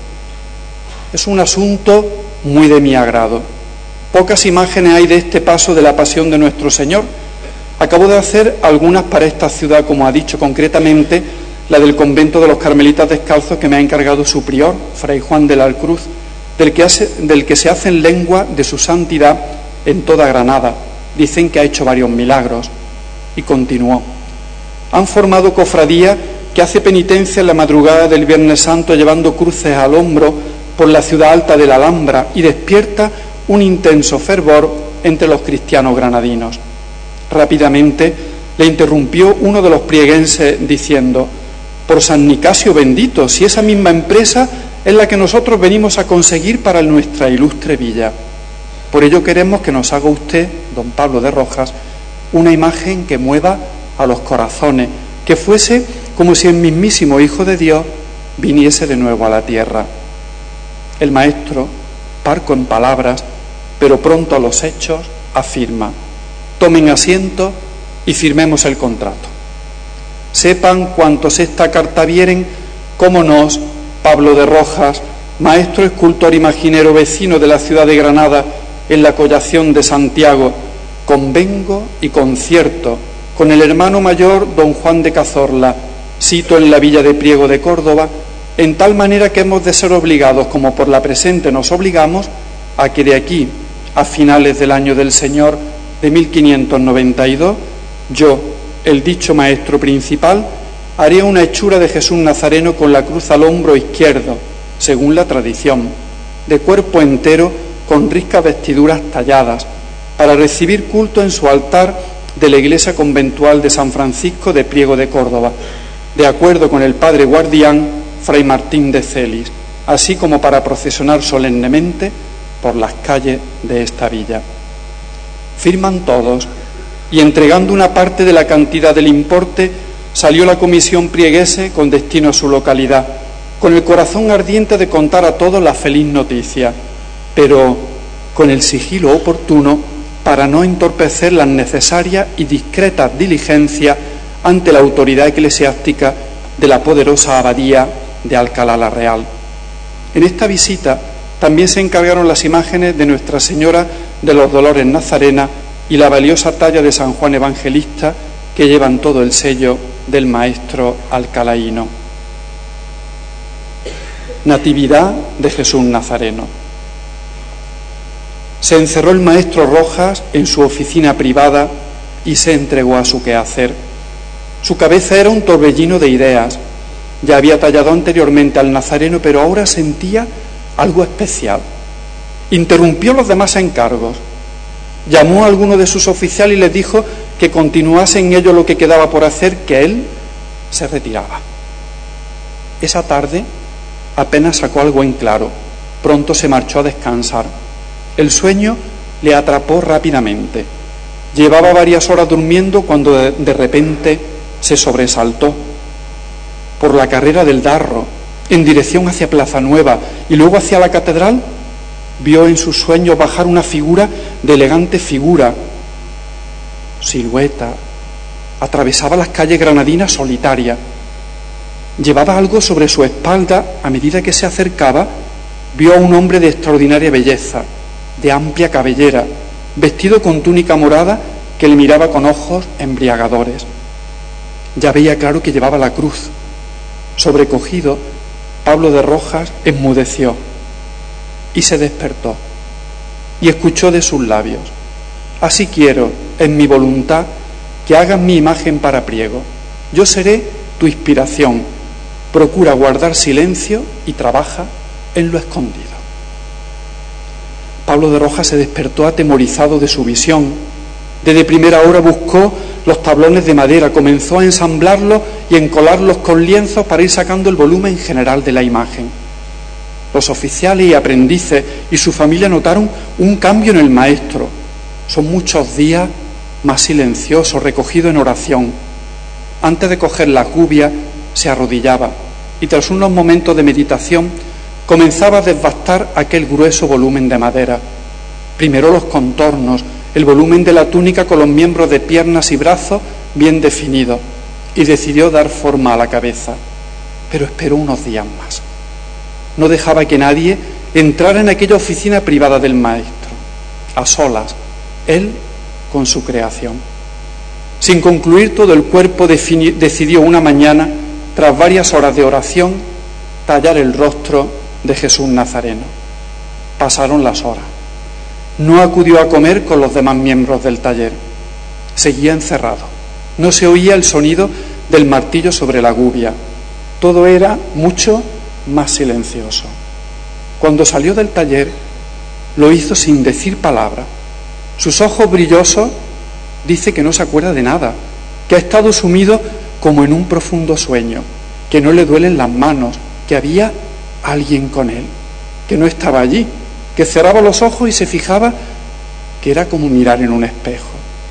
es un asunto muy de mi agrado. Pocas imágenes hay de este paso de la pasión de nuestro Señor. Acabo de hacer algunas para esta ciudad, como ha dicho, concretamente la del convento de los Carmelitas Descalzos que me ha encargado su prior, Fray Juan de la Cruz, del que, hace, del que se hacen lengua de su santidad en toda Granada. Dicen que ha hecho varios milagros. Y continuó: han formado cofradía que hace penitencia en la madrugada del Viernes Santo llevando cruces al hombro por la ciudad alta de la Alhambra y despierta un intenso fervor entre los cristianos granadinos. Rápidamente le interrumpió uno de los prieguenses diciendo: por San Nicasio bendito, si esa misma empresa es la que nosotros venimos a conseguir para nuestra ilustre villa. Por ello queremos que nos haga usted, don Pablo de Rojas, una imagen que mueva a los corazones, que fuese como si el mismísimo Hijo de Dios viniese de nuevo a la tierra. El maestro, parco en palabras, pero pronto a los hechos, afirma: tomen asiento y firmemos el contrato. Sepan cuantos esta carta vieren cómo nos, Pablo de Rojas, maestro escultor imaginero vecino de la ciudad de Granada, en la collación de Santiago, convengo y concierto con el hermano mayor don Juan de Cazorla, sito en la villa de Priego de Córdoba, en tal manera que hemos de ser obligados, como por la presente nos obligamos, a que de aquí a finales del año del Señor de mil quinientos noventa y dos, yo, el dicho maestro principal, haré una hechura de Jesús Nazareno con la cruz al hombro izquierdo, según la tradición, de cuerpo entero con ricas vestiduras talladas, para recibir culto en su altar de la iglesia conventual de San Francisco de Priego de Córdoba, de acuerdo con el padre guardián Fray Martín de Celis, así como para procesionar solemnemente por las calles de esta villa. Firman todos, y entregando una parte de la cantidad del importe, salió la comisión prieguese con destino a su localidad, con el corazón ardiente de contar a todos la feliz noticia, pero con el sigilo oportuno para no entorpecer las necesarias y discretas diligencias ante la autoridad eclesiástica de la poderosa abadía de Alcalá la Real. En esta visita también se encargaron las imágenes de Nuestra Señora de los Dolores Nazarena y la valiosa talla de San Juan Evangelista, que llevan todo el sello del maestro alcalaíno. Natividad de Jesús Nazareno. Se encerró el maestro Rojas en su oficina privada y se entregó a su quehacer. Su cabeza era un torbellino de ideas. Ya había tallado anteriormente al Nazareno, pero ahora sentía algo especial. Interrumpió los demás encargos. Llamó a alguno de sus oficiales y les dijo que continuase en ello lo que quedaba por hacer, que él se retiraba. Esa tarde apenas sacó algo en claro. Pronto se marchó a descansar. El sueño le atrapó rápidamente. Llevaba varias horas durmiendo cuando de, de repente se sobresaltó. Por la carrera del Darro, en dirección hacia Plaza Nueva y luego hacia la catedral, vio en sus sueños bajar una figura de elegante figura, silueta, atravesaba las calles granadinas solitaria. Llevaba algo sobre su espalda. A medida que se acercaba, vio a un hombre de extraordinaria belleza, de amplia cabellera, vestido con túnica morada, que le miraba con ojos embriagadores. Ya veía claro que llevaba la cruz. Sobrecogido, Pablo de Rojas enmudeció y se despertó y escuchó de sus labios: así quiero, en mi voluntad, que hagas mi imagen para Priego. Yo seré tu inspiración. Procura guardar silencio y trabaja en lo escondido. Pablo de Rojas se despertó atemorizado de su visión. Desde primera hora buscó los tablones de madera, comenzó a ensamblarlos y encolarlos con lienzos para ir sacando el volumen general de la imagen. Los oficiales y aprendices y su familia notaron un cambio en el maestro. Son muchos días más silencioso, recogido en oración. Antes de coger la cubia, se arrodillaba y tras unos momentos de meditación comenzaba a desbastar aquel grueso volumen de madera. Primero los contornos, el volumen de la túnica con los miembros de piernas y brazos bien definidos, y decidió dar forma a la cabeza, pero esperó unos días más. No dejaba que nadie entrara en aquella oficina privada del maestro, a solas, él con su creación. Sin concluir todo el cuerpo, defini- decidió una mañana, tras varias horas de oración, tallar el rostro de Jesús Nazareno. Pasaron las horas. No acudió a comer con los demás miembros del taller. Seguía encerrado. No se oía el sonido del martillo sobre la gubia. Todo era mucho más silencioso. Cuando salió del taller, lo hizo sin decir palabra. Sus ojos brillosos, dice que no se acuerda de nada, que ha estado sumido como en un profundo sueño, que no le duelen las manos, que había alguien con él, que no estaba allí, que cerraba los ojos y se fijaba, que era como mirar en un espejo.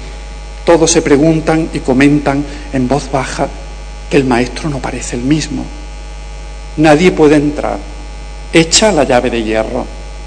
Todos se preguntan y comentan en voz baja que el maestro no parece el mismo. Nadie puede entrar. Echa la llave de hierro.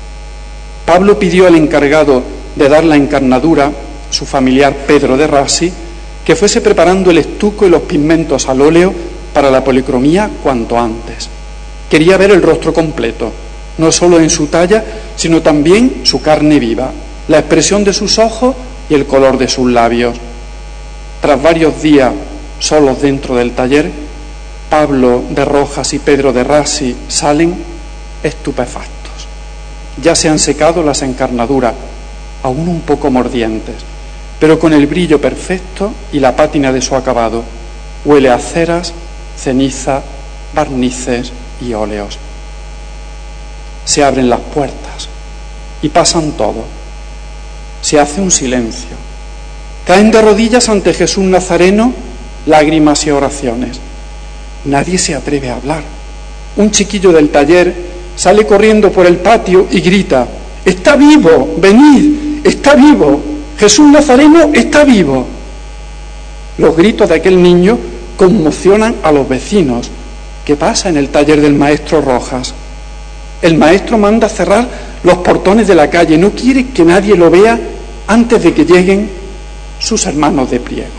Pablo pidió al encargado de dar la encarnadura, su familiar Pedro de Rassi, que fuese preparando el estuco y los pigmentos al óleo para la policromía cuanto antes. Quería ver el rostro completo, no solo en su talla, sino también su carne viva, la expresión de sus ojos y el color de sus labios. Tras varios días solos dentro del taller, Pablo de Rojas y Pedro de Rassi salen estupefactos. Ya se han secado las encarnaduras, aún un poco mordientes, pero con el brillo perfecto y la pátina de su acabado. Huele a ceras, ceniza, barnices y óleos. Se abren las puertas y pasan todos. Se hace un silencio. Caen de rodillas ante Jesús Nazareno lágrimas y oraciones. Nadie se atreve a hablar. Un chiquillo del taller sale corriendo por el patio y grita: ¡está vivo! ¡Venid! ¡Está vivo! ¡Jesús Nazareno está vivo! Los gritos de aquel niño conmocionan a los vecinos. ¿Qué pasa en el taller del maestro Rojas? El maestro manda cerrar los portones de la calle, no quiere que nadie lo vea antes de que lleguen sus hermanos de Priego.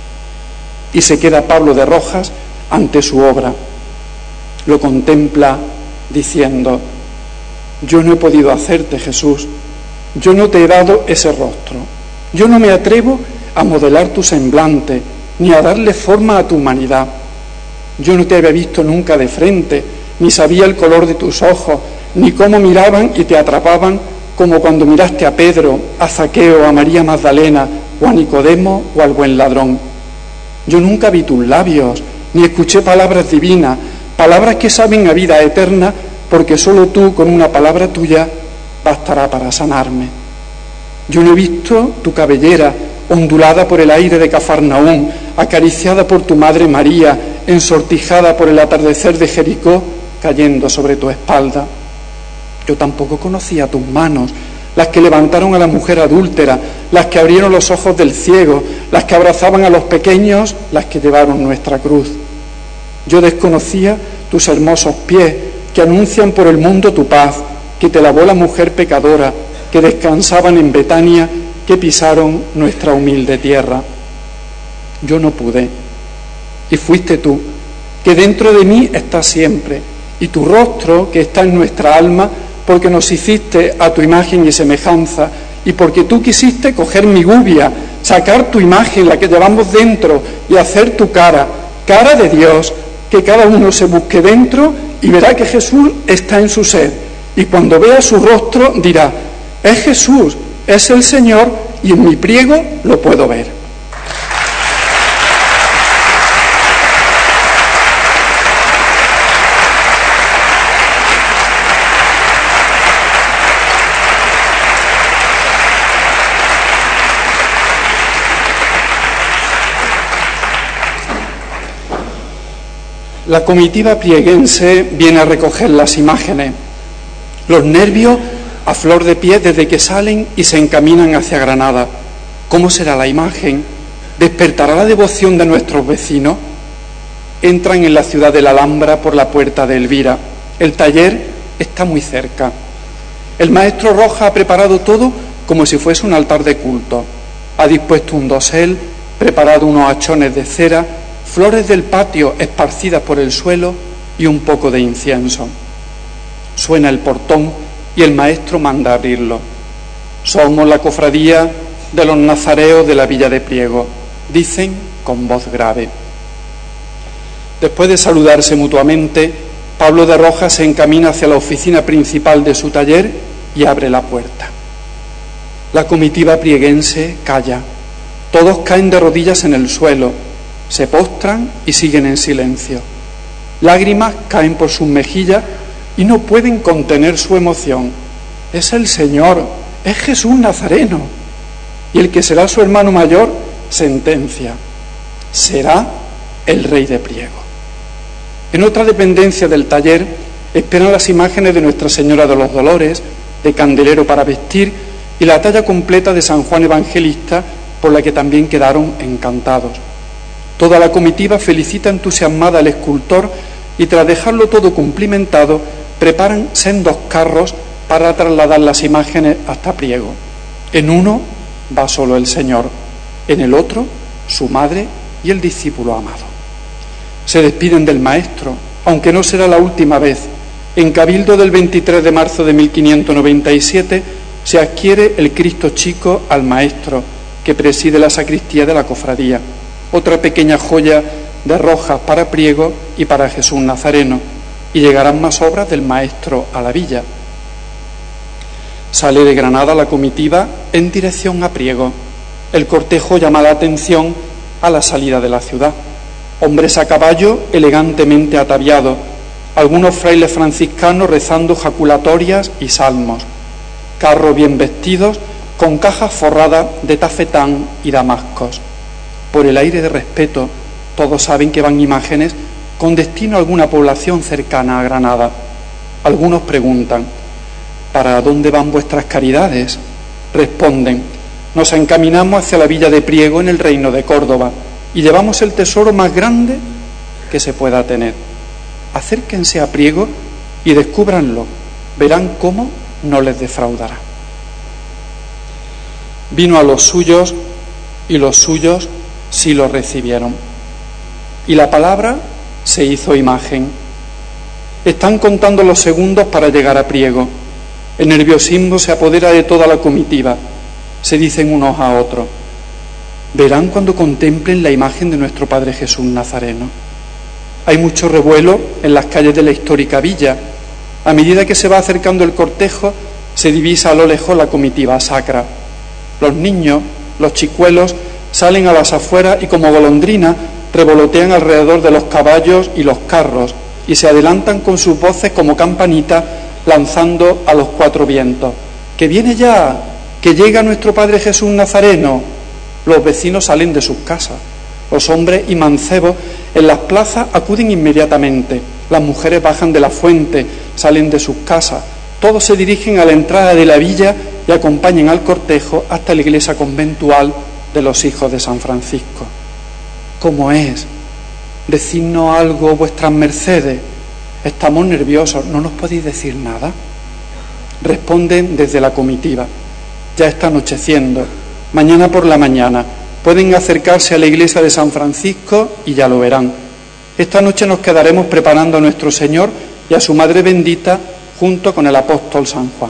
Y se queda Pablo de Rojas ante su obra. Lo contempla diciendo: yo no he podido hacerte, Jesús, yo no te he dado ese rostro, yo no me atrevo a modelar tu semblante, ni a darle forma a tu humanidad. Yo no te había visto nunca de frente, ni sabía el color de tus ojos, ni cómo miraban y te atrapaban, como cuando miraste a Pedro, a Zaqueo, a María Magdalena, o a Nicodemo, o al buen ladrón. Yo nunca vi tus labios, ni escuché palabras divinas, palabras que saben a vida eterna, porque solo tú, con una palabra tuya, bastará para sanarme. Yo no he visto tu cabellera ondulada por el aire de Cafarnaúm, acariciada por tu madre María, ensortijada por el atardecer de Jericó, cayendo sobre tu espalda. Yo tampoco conocía tus manos, las que levantaron a la mujer adúltera, las que abrieron los ojos del ciego, las que abrazaban a los pequeños, las que llevaron nuestra cruz. Yo desconocía tus hermosos pies, que anuncian por el mundo tu paz, que te lavó la mujer pecadora, que descansaban en Betania, que pisaron nuestra humilde tierra. Yo no pude, y fuiste tú, que dentro de mí estás siempre, y tu rostro, que está en nuestra alma, porque nos hiciste a tu imagen y semejanza, y porque tú quisiste coger mi gubia, sacar tu imagen, la que llevamos dentro, y hacer tu cara, cara de Dios, que cada uno se busque dentro y verá que Jesús está en su ser, y cuando vea su rostro dirá: es Jesús, es el Señor, y en mi priego lo puedo ver. La comitiva prieguense viene a recoger las imágenes, los nervios a flor de piel desde que salen y se encaminan hacia Granada. ¿Cómo será la imagen? ¿Despertará la devoción de nuestros vecinos? Entran en la ciudad de la Alhambra por la puerta de Elvira. El taller está muy cerca. El maestro Rojas ha preparado todo como si fuese un altar de culto. Ha dispuesto un dosel, preparado unos hachones de cera, flores del patio esparcidas por el suelo y un poco de incienso. Suena el portón y el maestro manda abrirlo. Somos la cofradía de los nazareos de la Villa de Priego, dicen con voz grave. Después de saludarse mutuamente, Pablo de Rojas se encamina hacia la oficina principal de su taller y abre la puerta. La comitiva prieguense calla. Todos caen de rodillas en el suelo, se postran y siguen en silencio. Lágrimas caen por sus mejillas y no pueden contener su emoción. Es el Señor, es Jesús Nazareno. Y el que será su hermano mayor sentencia: será el Rey de Priego. En otra dependencia del taller esperan las imágenes de Nuestra Señora de los Dolores, de candelero para vestir, y la talla completa de San Juan Evangelista, por la que también quedaron encantados. Toda la comitiva felicita entusiasmada al escultor y tras dejarlo todo cumplimentado, preparan sendos carros para trasladar las imágenes hasta Priego. En uno va solo el Señor, en el otro su madre y el discípulo amado. Se despiden del maestro, aunque no será la última vez. En cabildo del veintitrés de marzo de mil quinientos noventa y siete se adquiere el Cristo chico al maestro, que preside la sacristía de la cofradía. Otra pequeña joya de Rojas para Priego y para Jesús Nazareno, y llegarán más obras del maestro a la villa. Sale de Granada la comitiva en dirección a Priego. El cortejo llama la atención a la salida de la ciudad. Hombres a caballo elegantemente ataviados, algunos frailes franciscanos rezando jaculatorias y salmos, carros bien vestidos con cajas forradas de tafetán y damascos. Por el aire de respeto, todos saben que van imágenes con destino a alguna población cercana a Granada. Algunos preguntan: ¿para dónde van vuestras caridades? Responden: nos encaminamos hacia la villa de Priego en el reino de Córdoba y llevamos el tesoro más grande que se pueda tener. Acérquense a Priego y descúbranlo, verán cómo no les defraudará. Vino a los suyos y los suyos sí lo recibieron. Y la palabra se hizo imagen. Están contando los segundos para llegar a Priego. El nerviosismo se apodera de toda la comitiva. Se dicen unos a otros: verán cuando contemplen la imagen de nuestro Padre Jesús Nazareno. Hay mucho revuelo en las calles de la histórica villa. A medida que se va acercando el cortejo, se divisa a lo lejos la comitiva sacra. Los niños, los chicuelos, salen a las afueras y como golondrinas revolotean alrededor de los caballos y los carros y se adelantan con sus voces como campanitas lanzando a los cuatro vientos: ¡que viene ya! ¡Que llega nuestro Padre Jesús Nazareno! Los vecinos salen de sus casas. Los hombres y mancebos en las plazas acuden inmediatamente. Las mujeres bajan de la fuente, salen de sus casas. Todos se dirigen a la entrada de la villa y acompañan al cortejo hasta la iglesia conventual de los hijos de San Francisco. ¿Cómo es? Decidnos algo, vuestras mercedes. Estamos nerviosos, ¿no nos podéis decir nada? Responden desde la comitiva: ya está anocheciendo, mañana por la mañana pueden acercarse a la iglesia de San Francisco y ya lo verán. Esta noche nos quedaremos preparando a nuestro Señor y a su Madre bendita junto con el apóstol San Juan.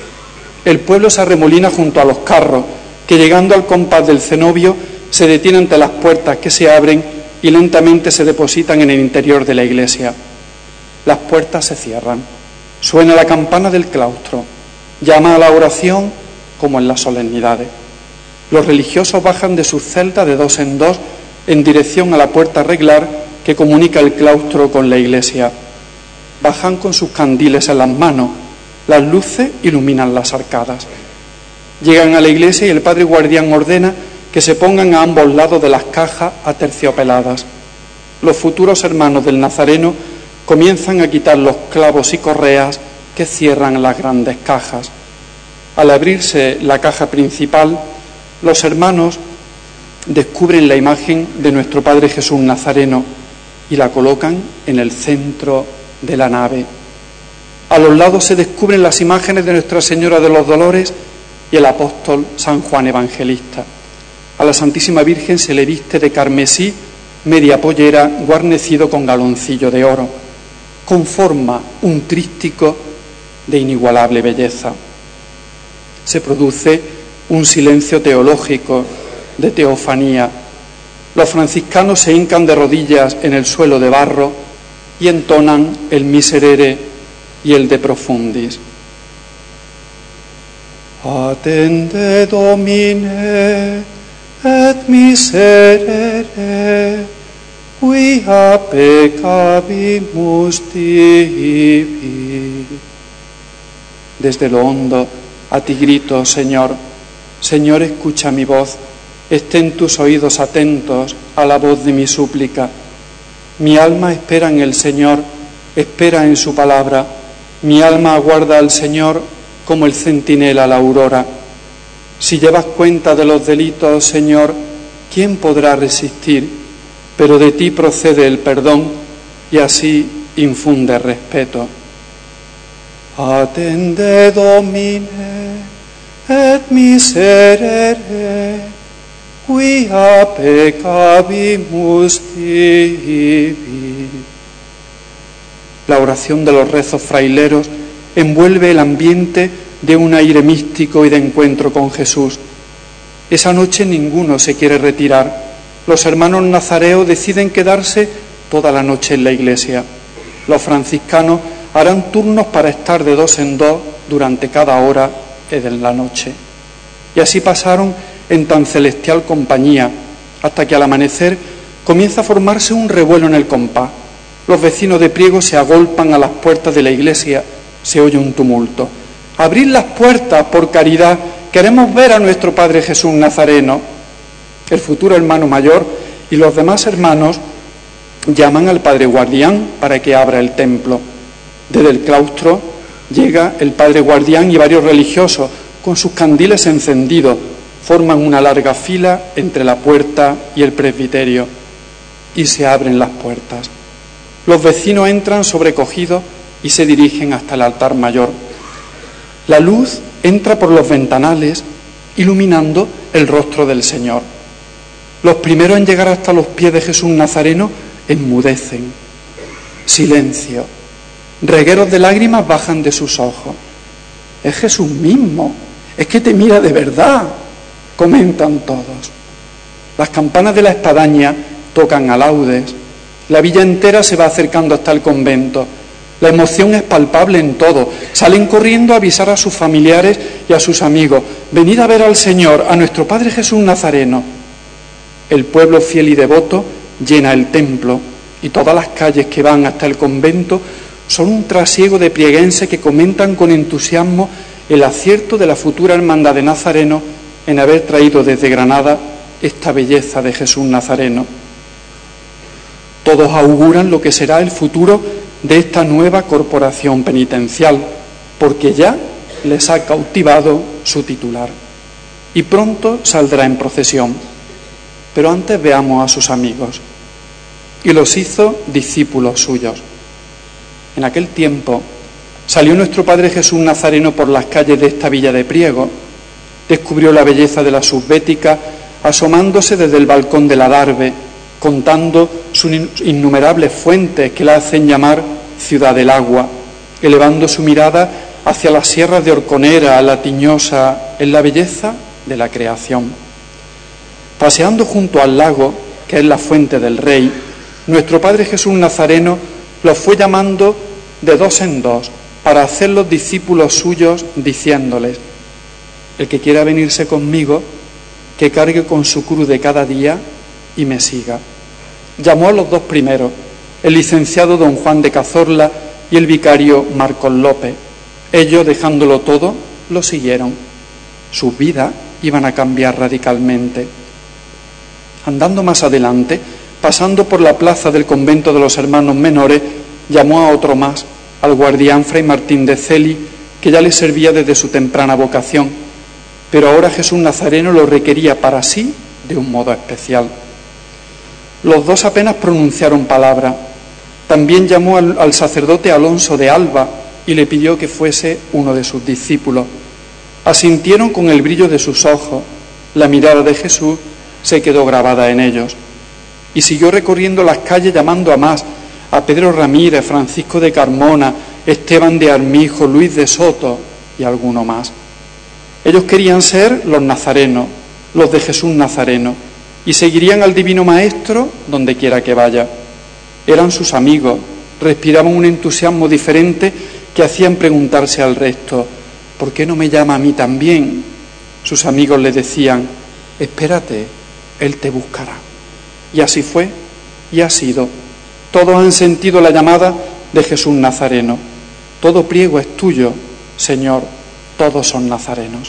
El pueblo se arremolina junto a los carros, que llegando al compás del cenobio se detienen ante las puertas que se abren y lentamente se depositan en el interior de la iglesia. Las puertas se cierran, suena la campana del claustro, llama a la oración como en las solemnidades. Los religiosos bajan de sus celdas de dos en dos en dirección a la puerta reglar que comunica el claustro con la iglesia. Bajan con sus candiles en las manos, las luces iluminan las arcadas. Llegan a la iglesia y el padre guardián ordena que se pongan a ambos lados de las cajas aterciopeladas. Los futuros hermanos del Nazareno comienzan a quitar los clavos y correas que cierran las grandes cajas. Al abrirse la caja principal, los hermanos descubren la imagen de nuestro Padre Jesús Nazareno y la colocan en el centro de la nave. A los lados se descubren las imágenes de Nuestra Señora de los Dolores y el apóstol San Juan Evangelista. A la Santísima Virgen se le viste de carmesí, media pollera, guarnecido con galoncillo de oro. Conforma un tríptico de inigualable belleza. Se produce un silencio teológico, de teofanía. Los franciscanos se hincan de rodillas en el suelo de barro y entonan el Miserere y el De Profundis. Attende Domine et miserere, quia peccavimus tibi. Desde lo hondo a ti grito, Señor. Señor, escucha mi voz. Estén tus oídos atentos a la voz de mi súplica. Mi alma espera en el Señor, espera en su palabra. Mi alma aguarda al Señor como el centinela a la aurora. Si llevas cuenta de los delitos, Señor, ¿quién podrá resistir? Pero de ti procede el perdón y así infunde respeto. Attende Domine et miserere, quia peccavimus tibi. La oración de los rezos fraileros envuelve el ambiente de un aire místico y de encuentro con Jesús. Esa noche ninguno se quiere retirar. Los hermanos nazareos deciden quedarse toda la noche en la iglesia. Los franciscanos harán turnos para estar de dos en dos durante cada hora de la noche. Y así pasaron en tan celestial compañía, hasta que al amanecer comienza a formarse un revuelo en el compás. Los vecinos de Priego se agolpan a las puertas de la iglesia, se oye un tumulto. ¡Abrid las puertas, por caridad! ¡Queremos ver a nuestro Padre Jesús Nazareno! El futuro hermano mayor y los demás hermanos llaman al padre guardián para que abra el templo. Desde el claustro llega el padre guardián y varios religiosos con sus candiles encendidos. Forman una larga fila entre la puerta y el presbiterio y se abren las puertas. Los vecinos entran sobrecogidos y se dirigen hasta el altar mayor. La luz entra por los ventanales iluminando el rostro del Señor. Los primeros en llegar hasta los pies de Jesús Nazareno enmudecen. Silencio. Regueros de lágrimas bajan de sus ojos. Es Jesús mismo, es que te mira de verdad, comentan todos. Las campanas de la espadaña tocan alaudes. La villa entera se va acercando hasta el convento. La emoción es palpable en todo. Salen corriendo a avisar a sus familiares y a sus amigos: venid a ver al Señor, a nuestro Padre Jesús Nazareno. El pueblo fiel y devoto llena el templo, y todas las calles que van hasta el convento son un trasiego de prieguenses que comentan con entusiasmo el acierto de la futura hermandad de Nazareno en haber traído desde Granada esta belleza de Jesús Nazareno. Todos auguran lo que será el futuro de esta nueva corporación penitencial, porque ya les ha cautivado su titular y pronto saldrá en procesión. Pero antes veamos a sus amigos. Y los hizo discípulos suyos. En aquel tiempo salió nuestro Padre Jesús Nazareno por las calles de esta villa de Priego, descubrió la belleza de la subbética asomándose desde el balcón de la Darbe, contando sus innumerables fuentes que la hacen llamar ciudad del agua, elevando su mirada hacia las sierras de Orconera, la Tiñosa, en la belleza de la creación. Paseando junto al lago, que es la fuente del Rey, nuestro Padre Jesús Nazareno los fue llamando de dos en dos para hacerlos discípulos suyos, diciéndoles: el que quiera venirse conmigo, que cargue con su cruz de cada día y me siga. Llamó a los dos primeros, el licenciado don Juan de Cazorla y el vicario Marcos López. Ellos, dejándolo todo, lo siguieron. Sus vidas iban a cambiar radicalmente. Andando más adelante, pasando por la plaza del convento de los hermanos menores, llamó a otro más, al guardián Fray Martín de Celi, que ya le servía desde su temprana vocación, pero ahora Jesús Nazareno lo requería para sí de un modo especial. Los dos apenas pronunciaron palabra. También llamó al, al sacerdote Alonso de Alba y le pidió que fuese uno de sus discípulos. Asintieron con el brillo de sus ojos. La mirada de Jesús se quedó grabada en ellos. Y siguió recorriendo las calles llamando a más, a Pedro Ramírez, Francisco de Carmona, Esteban de Armijo, Luis de Soto y alguno más. Ellos querían ser los nazarenos, los de Jesús Nazareno, y seguirían al Divino Maestro donde quiera que vaya. Eran sus amigos, respiraban un entusiasmo diferente que hacían preguntarse al resto: ¿por qué no me llama a mí también? Sus amigos le decían: espérate, Él te buscará. Y así fue, y ha sido. Todos han sentido la llamada de Jesús Nazareno. Todo Priego es tuyo, Señor, todos son nazarenos.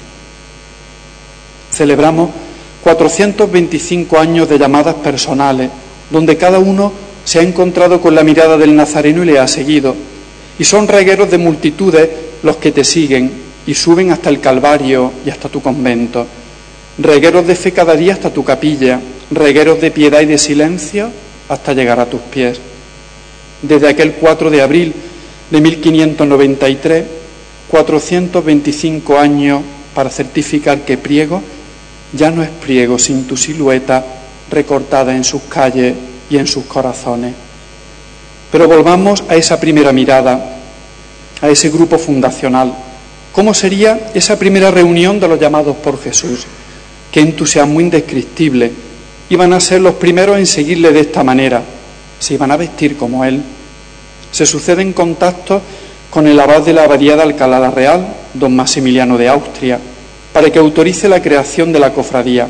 Celebramos cuatrocientos veinticinco años de llamadas personales, donde cada uno se ha encontrado con la mirada del Nazareno y le ha seguido. Y son regueros de multitudes los que te siguen y suben hasta el Calvario y hasta tu convento. Regueros de fe cada día hasta tu capilla, regueros de piedad y de silencio hasta llegar a tus pies. Desde aquel cuatro de abril de mil quinientos noventa y tres, cuatrocientos veinticinco años para certificar que Priego ya no es Priego sin tu silueta recortada en sus calles y en sus corazones. Pero volvamos a esa primera mirada, a ese grupo fundacional. ¿Cómo sería esa primera reunión de los llamados por Jesús? Qué entusiasmo indescriptible. Iban a ser los primeros en seguirle de esta manera. Se iban a vestir como él. Se suceden contactos con el abad de la abadía de Alcalá la Real, don Maximiliano de Austria, para que autorice la creación de la cofradía.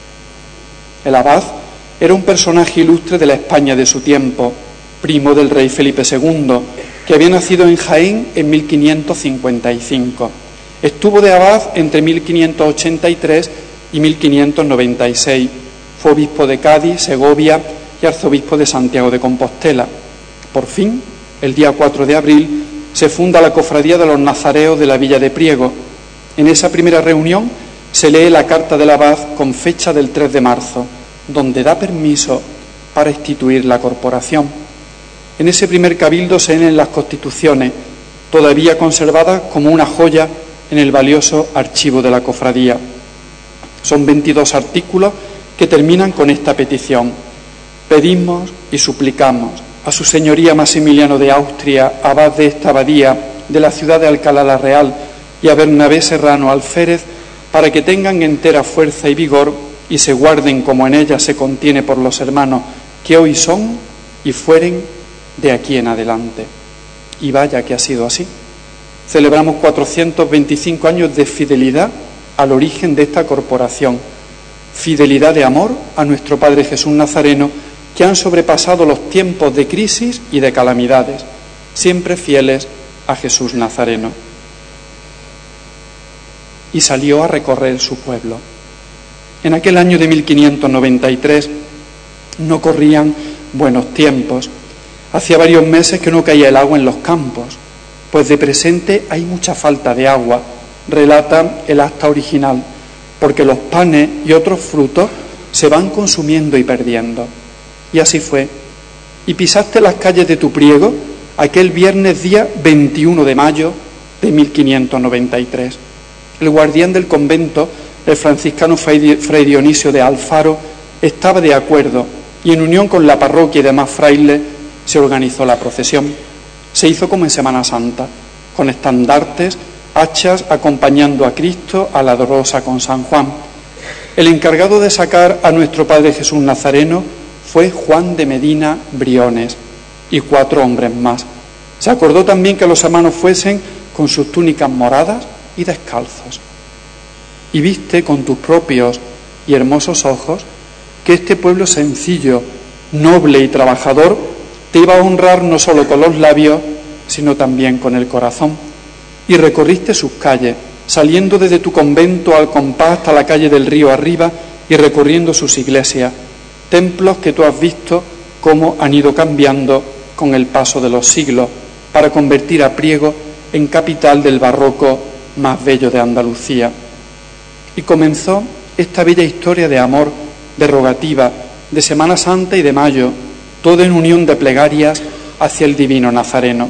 El abad era un personaje ilustre de la España de su tiempo, primo del rey Felipe segundo, que había nacido en Jaén en mil quinientos cincuenta y cinco. Estuvo de abad entre mil quinientos ochenta y tres y mil quinientos noventa y seis. Fue obispo de Cádiz, Segovia y arzobispo de Santiago de Compostela. Por fin, el día cuatro de abril, se funda la cofradía de los nazareos de la villa de Priego. En esa primera reunión se lee la carta del abad con fecha del tres de marzo, donde da permiso para instituir la corporación. En ese primer cabildo se leen las constituciones, todavía conservadas como una joya en el valioso archivo de la cofradía. Son veintidós artículos que terminan con esta petición: pedimos y suplicamos a su señoría Maximiliano de Austria, abad de esta abadía de la ciudad de Alcalá la Real, y a Bernabé Serrano Alférez, para que tengan entera fuerza y vigor y se guarden como en ella se contiene por los hermanos que hoy son y fueren de aquí en adelante. Y vaya que ha sido así. Celebramos cuatrocientos veinticinco años de fidelidad al origen de esta corporación, fidelidad de amor a nuestro Padre Jesús Nazareno, que han sobrepasado los tiempos de crisis y de calamidades, siempre fieles a Jesús Nazareno. Y salió a recorrer su pueblo. En aquel año de mil quinientos noventa y tres no corrían buenos tiempos. Hacía varios meses que no caía el agua en los campos, pues de presente hay mucha falta de agua, relata el acta original, porque los panes y otros frutos se van consumiendo y perdiendo. Y así fue. Y pisaste las calles de tu Priego aquel viernes día veintiuno de mayo de mil quinientos noventa y tres. El guardián del convento, el franciscano Fray Dionisio de Alfaro, estaba de acuerdo y en unión con la parroquia y demás frailes se organizó la procesión. Se hizo como en Semana Santa, con estandartes, hachas, acompañando a Cristo a la Dolorosa con San Juan. El encargado de sacar a nuestro Padre Jesús Nazareno fue Juan de Medina Briones y cuatro hombres más. Se acordó también que los hermanos fuesen con sus túnicas moradas y descalzos. Y viste con tus propios y hermosos ojos que este pueblo sencillo, noble y trabajador te iba a honrar no solo con los labios, sino también con el corazón. Y recorriste sus calles, saliendo desde tu convento al compás hasta la calle del río arriba y recorriendo sus iglesias, templos que tú has visto cómo han ido cambiando con el paso de los siglos para convertir a Priego en capital del barroco más bello de Andalucía. Y comenzó esta bella historia de amor, de rogativa, de Semana Santa y de Mayo, todo en unión de plegarias hacia el divino Nazareno.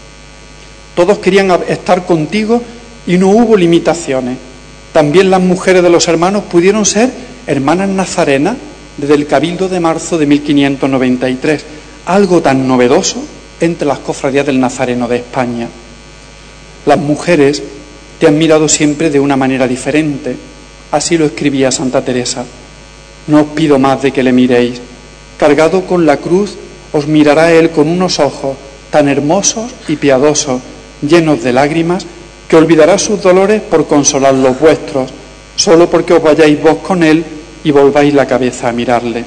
Todos querían estar contigo y no hubo limitaciones. También las mujeres de los hermanos pudieron ser hermanas nazarenas desde el Cabildo de marzo de mil quinientos noventa y tres, algo tan novedoso entre las cofradías del Nazareno de España. Las mujeres te han mirado siempre de una manera diferente, así lo escribía Santa Teresa. No os pido más de que le miréis. Cargado con la cruz, os mirará él con unos ojos tan hermosos y piadosos, llenos de lágrimas, que olvidará sus dolores por consolar los vuestros, solo porque os vayáis vos con él y volváis la cabeza a mirarle.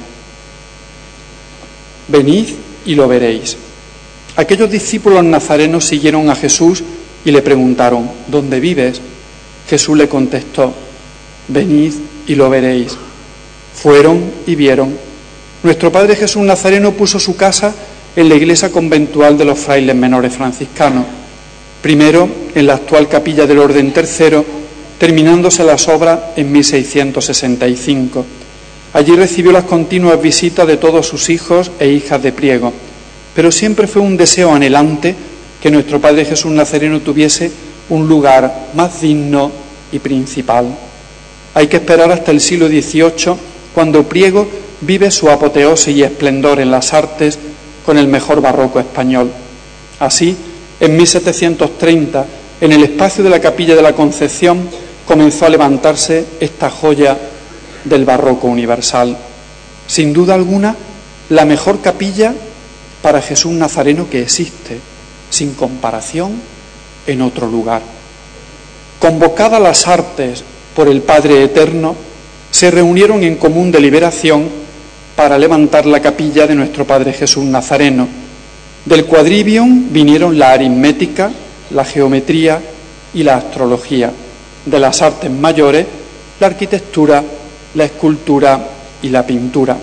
Venid y lo veréis. Aquellos discípulos nazarenos siguieron a Jesús y le preguntaron: ¿dónde vives? Jesús le contestó: venid y lo veréis. Fueron y vieron. Nuestro Padre Jesús Nazareno puso su casa en la iglesia conventual de los frailes menores franciscanos, primero en la actual capilla del Orden Tercero, terminándose las obras en mil seiscientos sesenta y cinco. Allí recibió las continuas visitas de todos sus hijos e hijas de Priego, pero siempre fue un deseo anhelante que nuestro Padre Jesús Nazareno tuviese un lugar más digno y principal. Hay que esperar hasta el siglo dieciocho, cuando Priego vive su apoteosis y esplendor en las artes con el mejor barroco español. Así, en mil setecientos treinta, en el espacio de la Capilla de la Concepción, comenzó a levantarse esta joya del barroco universal. Sin duda alguna, la mejor capilla para Jesús Nazareno que existe, sin comparación, en otro lugar. Convocada a las artes por el Padre Eterno, se reunieron en común deliberación para levantar la capilla de nuestro Padre Jesús Nazareno. Del quadrivium vinieron la aritmética, la geometría y la astrología. De las artes mayores, la arquitectura, la escultura y la pintura.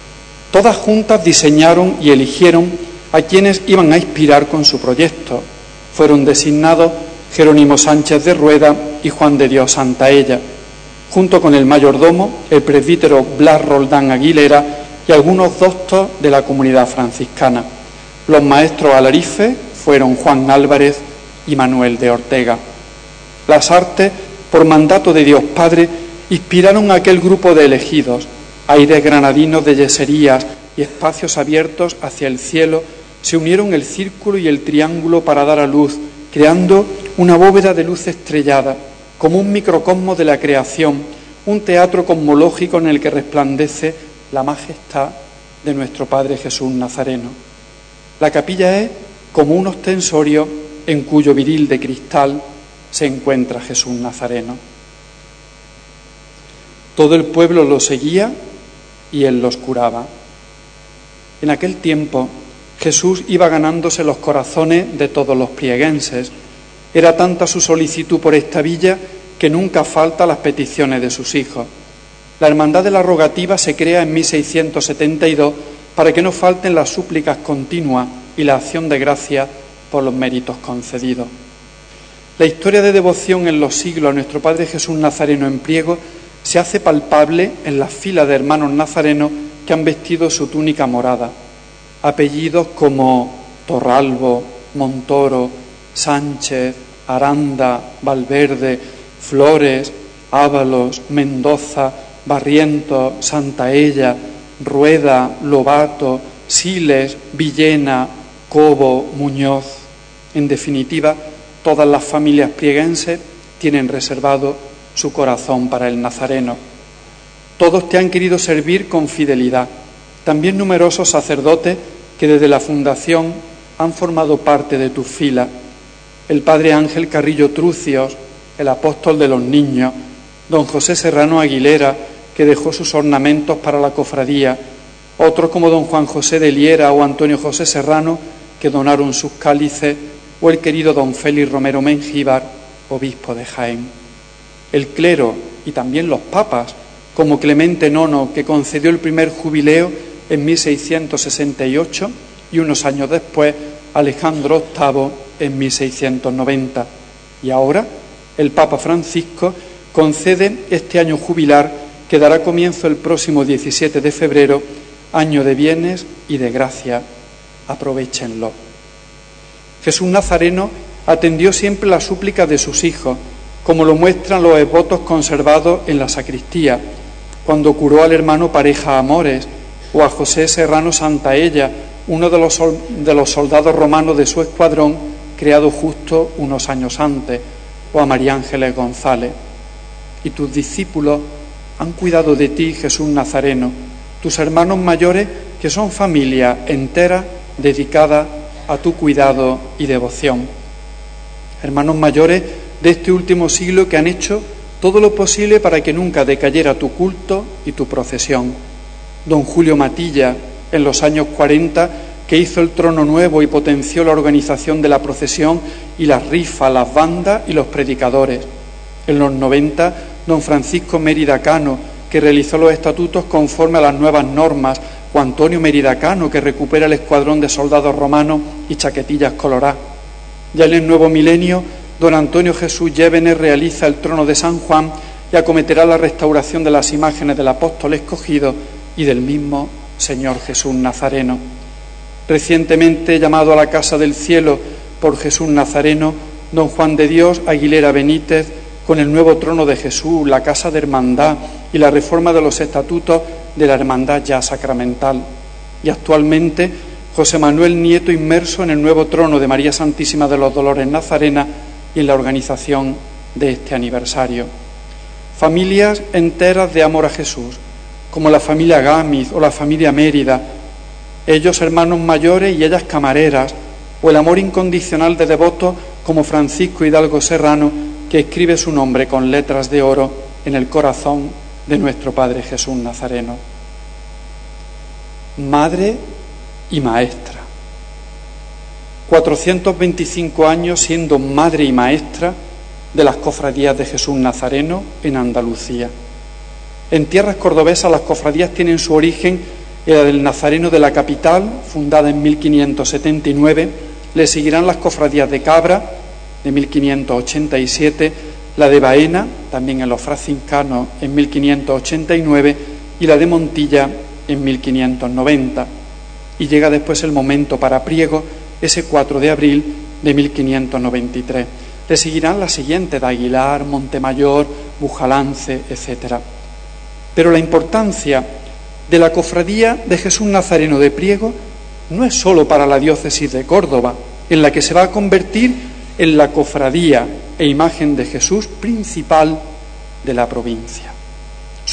Todas juntas diseñaron y eligieron a quienes iban a inspirar con su proyecto. Fueron designados Jerónimo Sánchez de Rueda y Juan de Dios Santaella, junto con el mayordomo, el presbítero Blas Roldán Aguilera y algunos doctos de la comunidad franciscana. Los maestros alarife fueron Juan Álvarez y Manuel de Ortega. Las artes, por mandato de Dios Padre, inspiraron a aquel grupo de elegidos. Aires granadinos de yeserías y espacios abiertos hacia el cielo se unieron el círculo y el triángulo para dar a luz, creando una bóveda de luz estrellada, como un microcosmos de la creación, un teatro cosmológico en el que resplandece la majestad de nuestro Padre Jesús Nazareno. La capilla es como un ostensorio en cuyo viril de cristal se encuentra Jesús Nazareno. Todo el pueblo lo seguía y él los curaba. En aquel tiempo Jesús iba ganándose los corazones de todos los prieguenses. Era tanta su solicitud por esta villa que nunca falta las peticiones de sus hijos. La Hermandad de la Rogativa se crea en mil seiscientos setenta y dos para que no falten las súplicas continuas y la acción de gracias por los méritos concedidos. La historia de devoción en los siglos a nuestro Padre Jesús Nazareno en Priego se hace palpable en las filas de hermanos nazarenos que han vestido su túnica morada. Apellidos como Torralbo, Montoro, Sánchez, Aranda, Valverde, Flores, Ábalos, Mendoza, Barrientos, Santaella, Rueda, Lobato, Siles, Villena, Cobo, Muñoz. En definitiva, todas las familias prieguenses tienen reservado su corazón para el Nazareno. Todos te han querido servir con fidelidad. También numerosos sacerdotes que desde la fundación han formado parte de tus filas. El padre Ángel Carrillo Trucios, el apóstol de los niños, don José Serrano Aguilera, que dejó sus ornamentos para la cofradía, otros como don Juan José de Liera o Antonio José Serrano, que donaron sus cálices, o el querido don Félix Romero Mengíbar, obispo de Jaén. El clero y también los papas, como Clemente nono, que concedió el primer jubileo en mil seiscientos sesenta y ocho, y unos años después Alejandro octavo en mil seiscientos noventa. Y ahora el Papa Francisco concede este año jubilar que dará comienzo el próximo diecisiete de febrero, año de bienes y de gracia. Aprovéchenlo. Jesús Nazareno atendió siempre las súplicas de sus hijos, como lo muestran los esbotos conservados en la sacristía, cuando curó al hermano Pareja Amores, o a José Serrano Santaella, uno de los, de los soldados romanos de su escuadrón, creado justo unos años antes, o a María Ángeles González. Y tus discípulos han cuidado de ti, Jesús Nazareno, tus hermanos mayores, que son familia entera dedicada a tu cuidado y devoción. Hermanos mayores de este último siglo que han hecho todo lo posible para que nunca decayera tu culto y tu procesión. Don Julio Matilla, en los años cuarenta, que hizo el trono nuevo y potenció la organización de la procesión y las rifas, las bandas y los predicadores. En los noventa, don Francisco Mérida Cano, que realizó los estatutos conforme a las nuevas normas, o Antonio Mérida Cano, que recupera el escuadrón de soldados romanos y chaquetillas coloradas. Ya en el nuevo milenio, don Antonio Jesús Llévenes realiza el trono de San Juan y acometerá la restauración de las imágenes del apóstol escogido y del mismo Señor Jesús Nazareno. Recientemente llamado a la Casa del Cielo por Jesús Nazareno, don Juan de Dios Aguilera Benítez, con el nuevo trono de Jesús, la Casa de Hermandad y la reforma de los estatutos de la Hermandad ya sacramental. Y actualmente José Manuel Nieto, inmerso en el nuevo trono de María Santísima de los Dolores Nazarena y en la organización de este aniversario. Familias enteras de amor a Jesús, como la familia Gámez o la familia Mérida, ellos hermanos mayores y ellas camareras, o el amor incondicional de devotos como Francisco Hidalgo Serrano, que escribe su nombre con letras de oro en el corazón de nuestro Padre Jesús Nazareno. Madre y maestra. cuatrocientos veinticinco años siendo madre y maestra de las cofradías de Jesús Nazareno en Andalucía. En tierras cordobesas las cofradías tienen su origen en la del Nazareno de la capital, fundada en mil quinientos setenta y nueve. Le seguirán las cofradías de Cabra, de mil quinientos ochenta y siete, la de Baena, también en los franciscanos, en mil quinientos ochenta y nueve, y la de Montilla en mil quinientos noventa. Y llega después el momento para Priego, ese cuatro de abril de mil quinientos noventa y tres. Le seguirán las siguientes de Aguilar, Montemayor, Bujalance, etcétera. Pero la importancia de la cofradía de Jesús Nazareno de Priego no es sólo para la diócesis de Córdoba, en la que se va a convertir en la cofradía e imagen de Jesús principal de la provincia.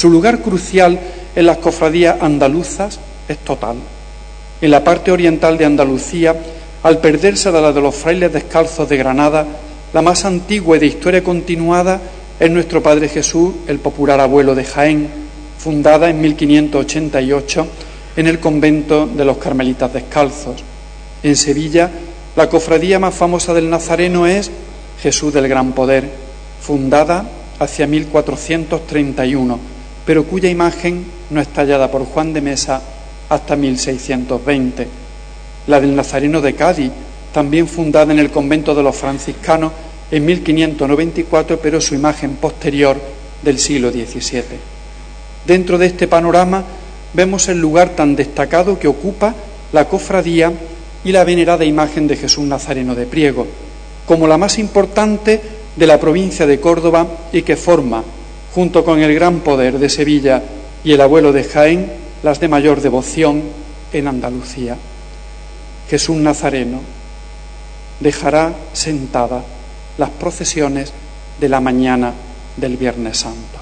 Su lugar crucial en las cofradías andaluzas es total. En la parte oriental de Andalucía, al perderse de la de los frailes descalzos de Granada, la más antigua y de historia continuada es nuestro Padre Jesús, el popular abuelo de Jaén, fundada en mil quinientos ochenta y ocho en el convento de los Carmelitas Descalzos. En Sevilla, la cofradía más famosa del Nazareno es Jesús del Gran Poder, fundada hacia mil cuatrocientos treinta y uno, pero cuya imagen no es tallada por Juan de Mesa hasta mil seiscientos veinte. La del Nazareno de Cádiz, también fundada en el convento de los franciscanos en mil quinientos noventa y cuatro, pero su imagen posterior del siglo diecisiete. Dentro de este panorama vemos el lugar tan destacado que ocupa la cofradía y la venerada imagen de Jesús Nazareno de Priego, como la más importante de la provincia de Córdoba y que forma, junto con el Gran Poder de Sevilla y el abuelo de Jaén, las de mayor devoción en Andalucía. Jesús Nazareno dejará sentadas las procesiones de la mañana del Viernes Santo.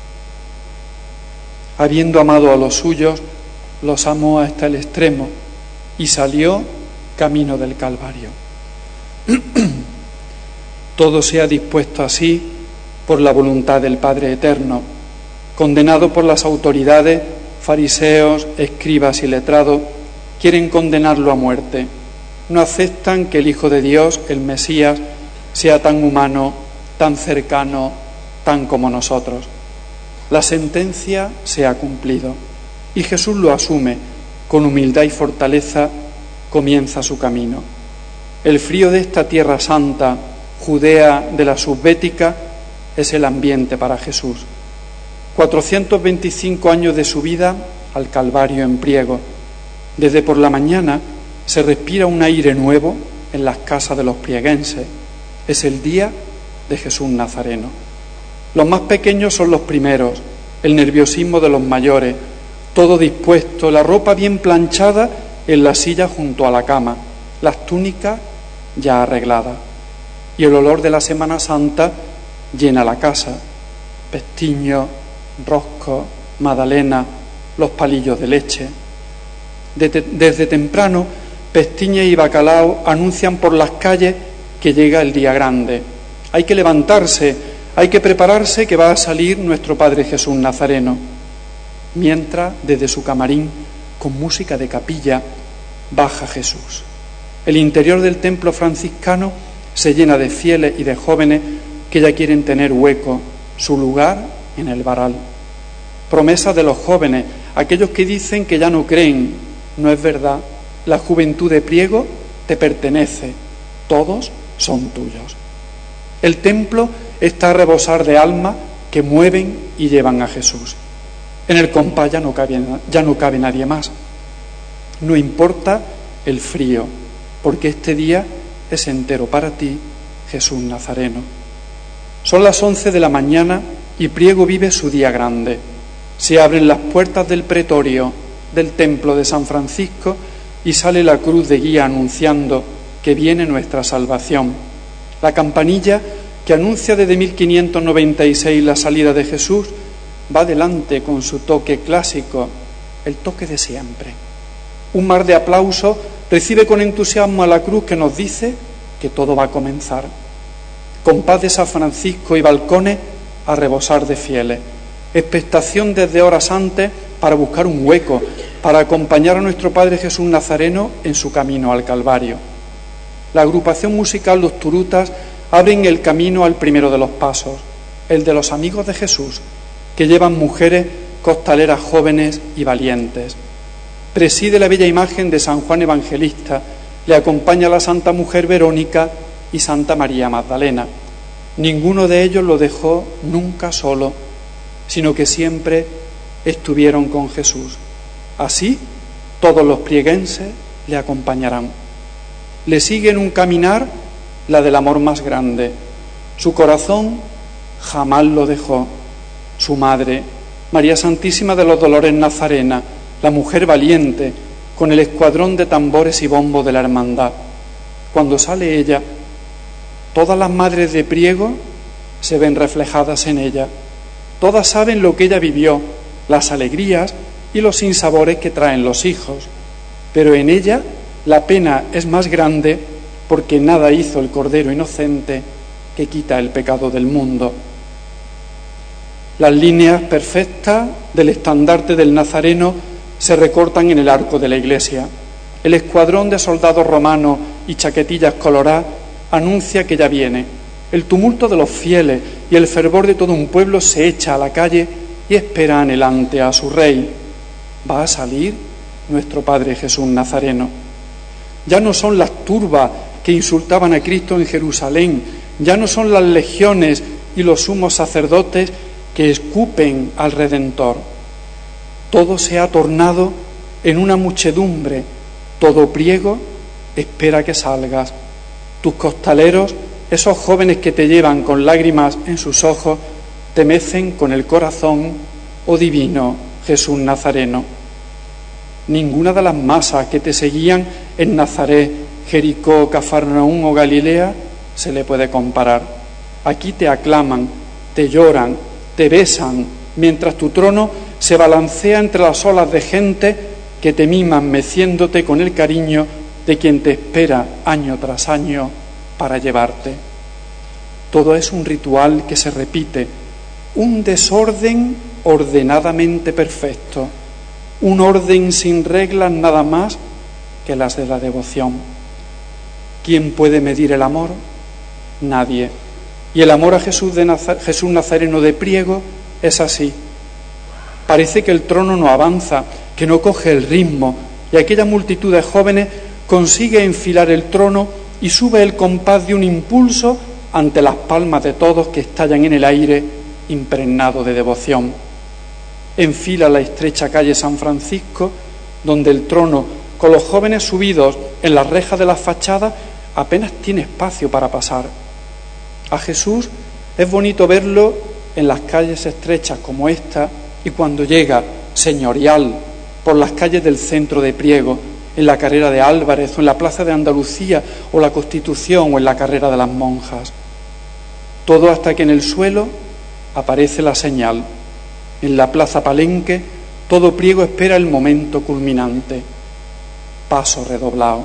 Habiendo amado a los suyos, los amó hasta el extremo y salió camino del Calvario. Todo se ha dispuesto así por la voluntad del Padre Eterno. Condenado por las autoridades, fariseos, escribas y letrados, quieren condenarlo a muerte. No aceptan que el Hijo de Dios, el Mesías, sea tan humano, tan cercano, tan como nosotros. La sentencia se ha cumplido y Jesús lo asume. Con humildad y fortaleza comienza su camino. El frío de esta tierra santa, Judea de la subbética, es el ambiente para Jesús. cuatrocientos veinticinco años de su vida al Calvario en Priego. Desde por la mañana se respira un aire nuevo en las casas de los prieguenses. Es el día de Jesús Nazareno. Los más pequeños son los primeros, el nerviosismo de los mayores, todo dispuesto, la ropa bien planchada en la silla junto a la cama, las túnicas ya arregladas. Y el olor de la Semana Santa llena la casa, pestiño, rosco, magdalena, los palillos de leche. Desde, desde temprano, pestiñas y bacalao anuncian por las calles que llega el día grande. Hay que levantarse, hay que prepararse, que va a salir nuestro Padre Jesús Nazareno. Mientras, desde su camarín, con música de capilla, baja Jesús. El interior del templo franciscano se llena de fieles y de jóvenes que ya quieren tener hueco, su lugar en el varal. Promesas de los jóvenes, aquellos que dicen que ya no creen. No es verdad, la juventud de Priego te pertenece, todos son tuyos. El templo está a rebosar de almas que mueven y llevan a Jesús. En el compás ya no cabe, ya no cabe nadie más. No importa el frío, porque este día es entero para ti, Jesús Nazareno. Son las once de la mañana y Priego vive su día grande. Se abren las puertas del pretorio del templo de San Francisco y sale la cruz de guía anunciando que viene nuestra salvación. La campanilla que anuncia desde mil quinientos noventa y seis la salida de Jesús va adelante con su toque clásico, el toque de siempre. Un mar de aplausos recibe con entusiasmo a la cruz que nos dice que todo va a comenzar. Compás de San Francisco y balcones a rebosar de fieles. Expectación desde horas antes para buscar un hueco, para acompañar a nuestro Padre Jesús Nazareno en su camino al Calvario. La agrupación musical Los Turutas abren el camino al primero de los pasos, el de los amigos de Jesús, que llevan mujeres costaleras jóvenes y valientes. Preside la bella imagen de San Juan Evangelista, le acompaña la Santa Mujer Verónica y Santa María Magdalena. Ninguno de ellos lo dejó nunca solo, sino que siempre estuvieron con Jesús. Así, todos los prieguenses le acompañarán. Le sigue en un caminar la del amor más grande. Su corazón jamás lo dejó. Su madre, María Santísima de los Dolores Nazarena, la mujer valiente, con el escuadrón de tambores y bombos de la hermandad. Cuando sale ella, todas las madres de Priego se ven reflejadas en ella. Todas saben lo que ella vivió, las alegrías y los sinsabores que traen los hijos. Pero en ella la pena es más grande porque nada hizo el Cordero inocente que quita el pecado del mundo. Las líneas perfectas del estandarte del Nazareno se recortan en el arco de la iglesia. El escuadrón de soldados romanos y chaquetillas coloradas anuncia que ya viene. El tumulto de los fieles y el fervor de todo un pueblo se echa a la calle y espera anhelante a su rey. Va a salir nuestro Padre Jesús Nazareno. Ya no son las turbas que insultaban a Cristo en Jerusalén, ya no son las legiones y los sumos sacerdotes que escupen al Redentor. Todo se ha tornado en una muchedumbre, todo priego espera que salgas. Tus costaleros, esos jóvenes que te llevan con lágrimas en sus ojos, te mecen con el corazón, oh divino Jesús Nazareno. Ninguna de las masas que te seguían en Nazaret, Jericó, Cafarnaúm o Galilea se le puede comparar. Aquí te aclaman, te lloran, te besan, mientras tu trono se balancea entre las olas de gente que te miman meciéndote con el cariño de quien te espera año tras año para llevarte. Todo es un ritual que se repite, un desorden ordenadamente perfecto, un orden sin reglas nada más que las de la devoción. ¿Quién puede medir el amor? Nadie. Y el amor a Jesús, de Nazar- Jesús Nazareno de Priego es así. Parece que el trono no avanza, que no coge el ritmo, y aquella multitud de jóvenes consigue enfilar el trono y sube el compás de un impulso ante las palmas de todos que estallan en el aire impregnado de devoción. Enfila la estrecha calle San Francisco, donde el trono, con los jóvenes subidos en las rejas de las fachadas, apenas tiene espacio para pasar. A Jesús es bonito verlo en las calles estrechas como esta y cuando llega señorial por las calles del centro de Priego, en la carrera de Álvarez o en la plaza de Andalucía o la Constitución o en la carrera de las monjas. Todo hasta que en el suelo aparece la señal. En la plaza Palenque todo Priego espera el momento culminante. Paso redoblado.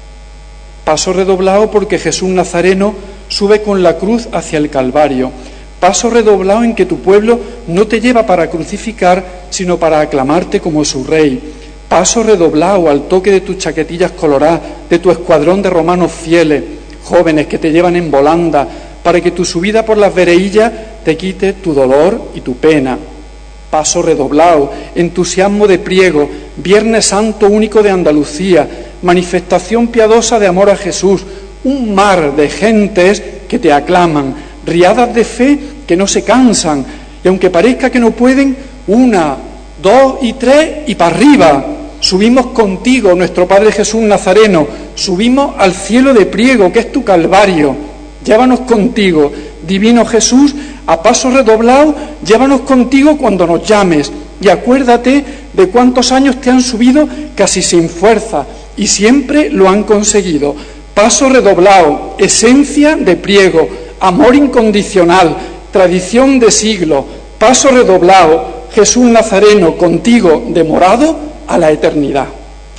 Paso redoblado porque Jesús Nazareno sube con la cruz hacia el Calvario. Paso redoblado en que tu pueblo no te lleva para crucificar, sino para aclamarte como su rey. Paso redoblado al toque de tus chaquetillas coloradas, de tu escuadrón de romanos fieles, jóvenes que te llevan en volanda, para que tu subida por las vereillas te quite tu dolor y tu pena. Paso redoblado, entusiasmo de Priego, Viernes Santo único de Andalucía, manifestación piadosa de amor a Jesús, un mar de gentes que te aclaman, riadas de fe que no se cansan, y aunque parezca que no pueden, una, dos y tres y para arriba. Subimos contigo, nuestro Padre Jesús Nazareno, subimos al cielo de Priego, que es tu Calvario. Llévanos contigo, divino Jesús, a paso redoblado, llévanos contigo cuando nos llames, y acuérdate de cuántos años te han subido casi sin fuerza, y siempre lo han conseguido. Paso redoblado, esencia de Priego, amor incondicional, tradición de siglo, paso redoblado, Jesús Nazareno, contigo demorado a la eternidad.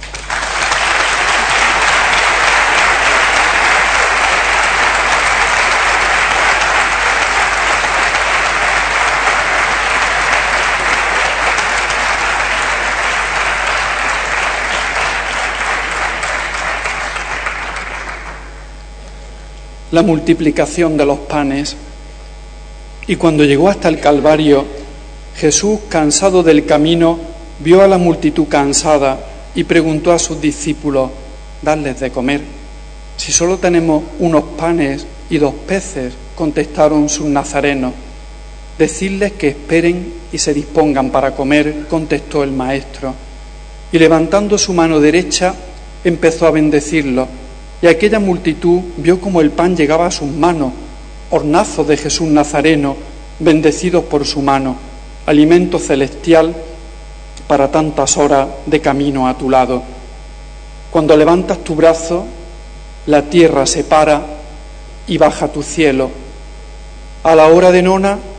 La multiplicación de los panes. Y cuando llegó hasta el Calvario, Jesús, cansado del camino, vio a la multitud cansada y preguntó a sus discípulos: «Dadles de comer». «Si solo tenemos unos panes y dos peces», contestaron sus nazarenos. «Decidles que esperen y se dispongan para comer», contestó el maestro. Y levantando su mano derecha, empezó a bendecirlo. Y aquella multitud vio como el pan llegaba a sus manos, hornazos de Jesús Nazareno, bendecidos por su mano, alimento celestial para tantas horas de camino a tu lado. Cuando levantas tu brazo, la tierra se para y baja tu cielo. A la hora de nona,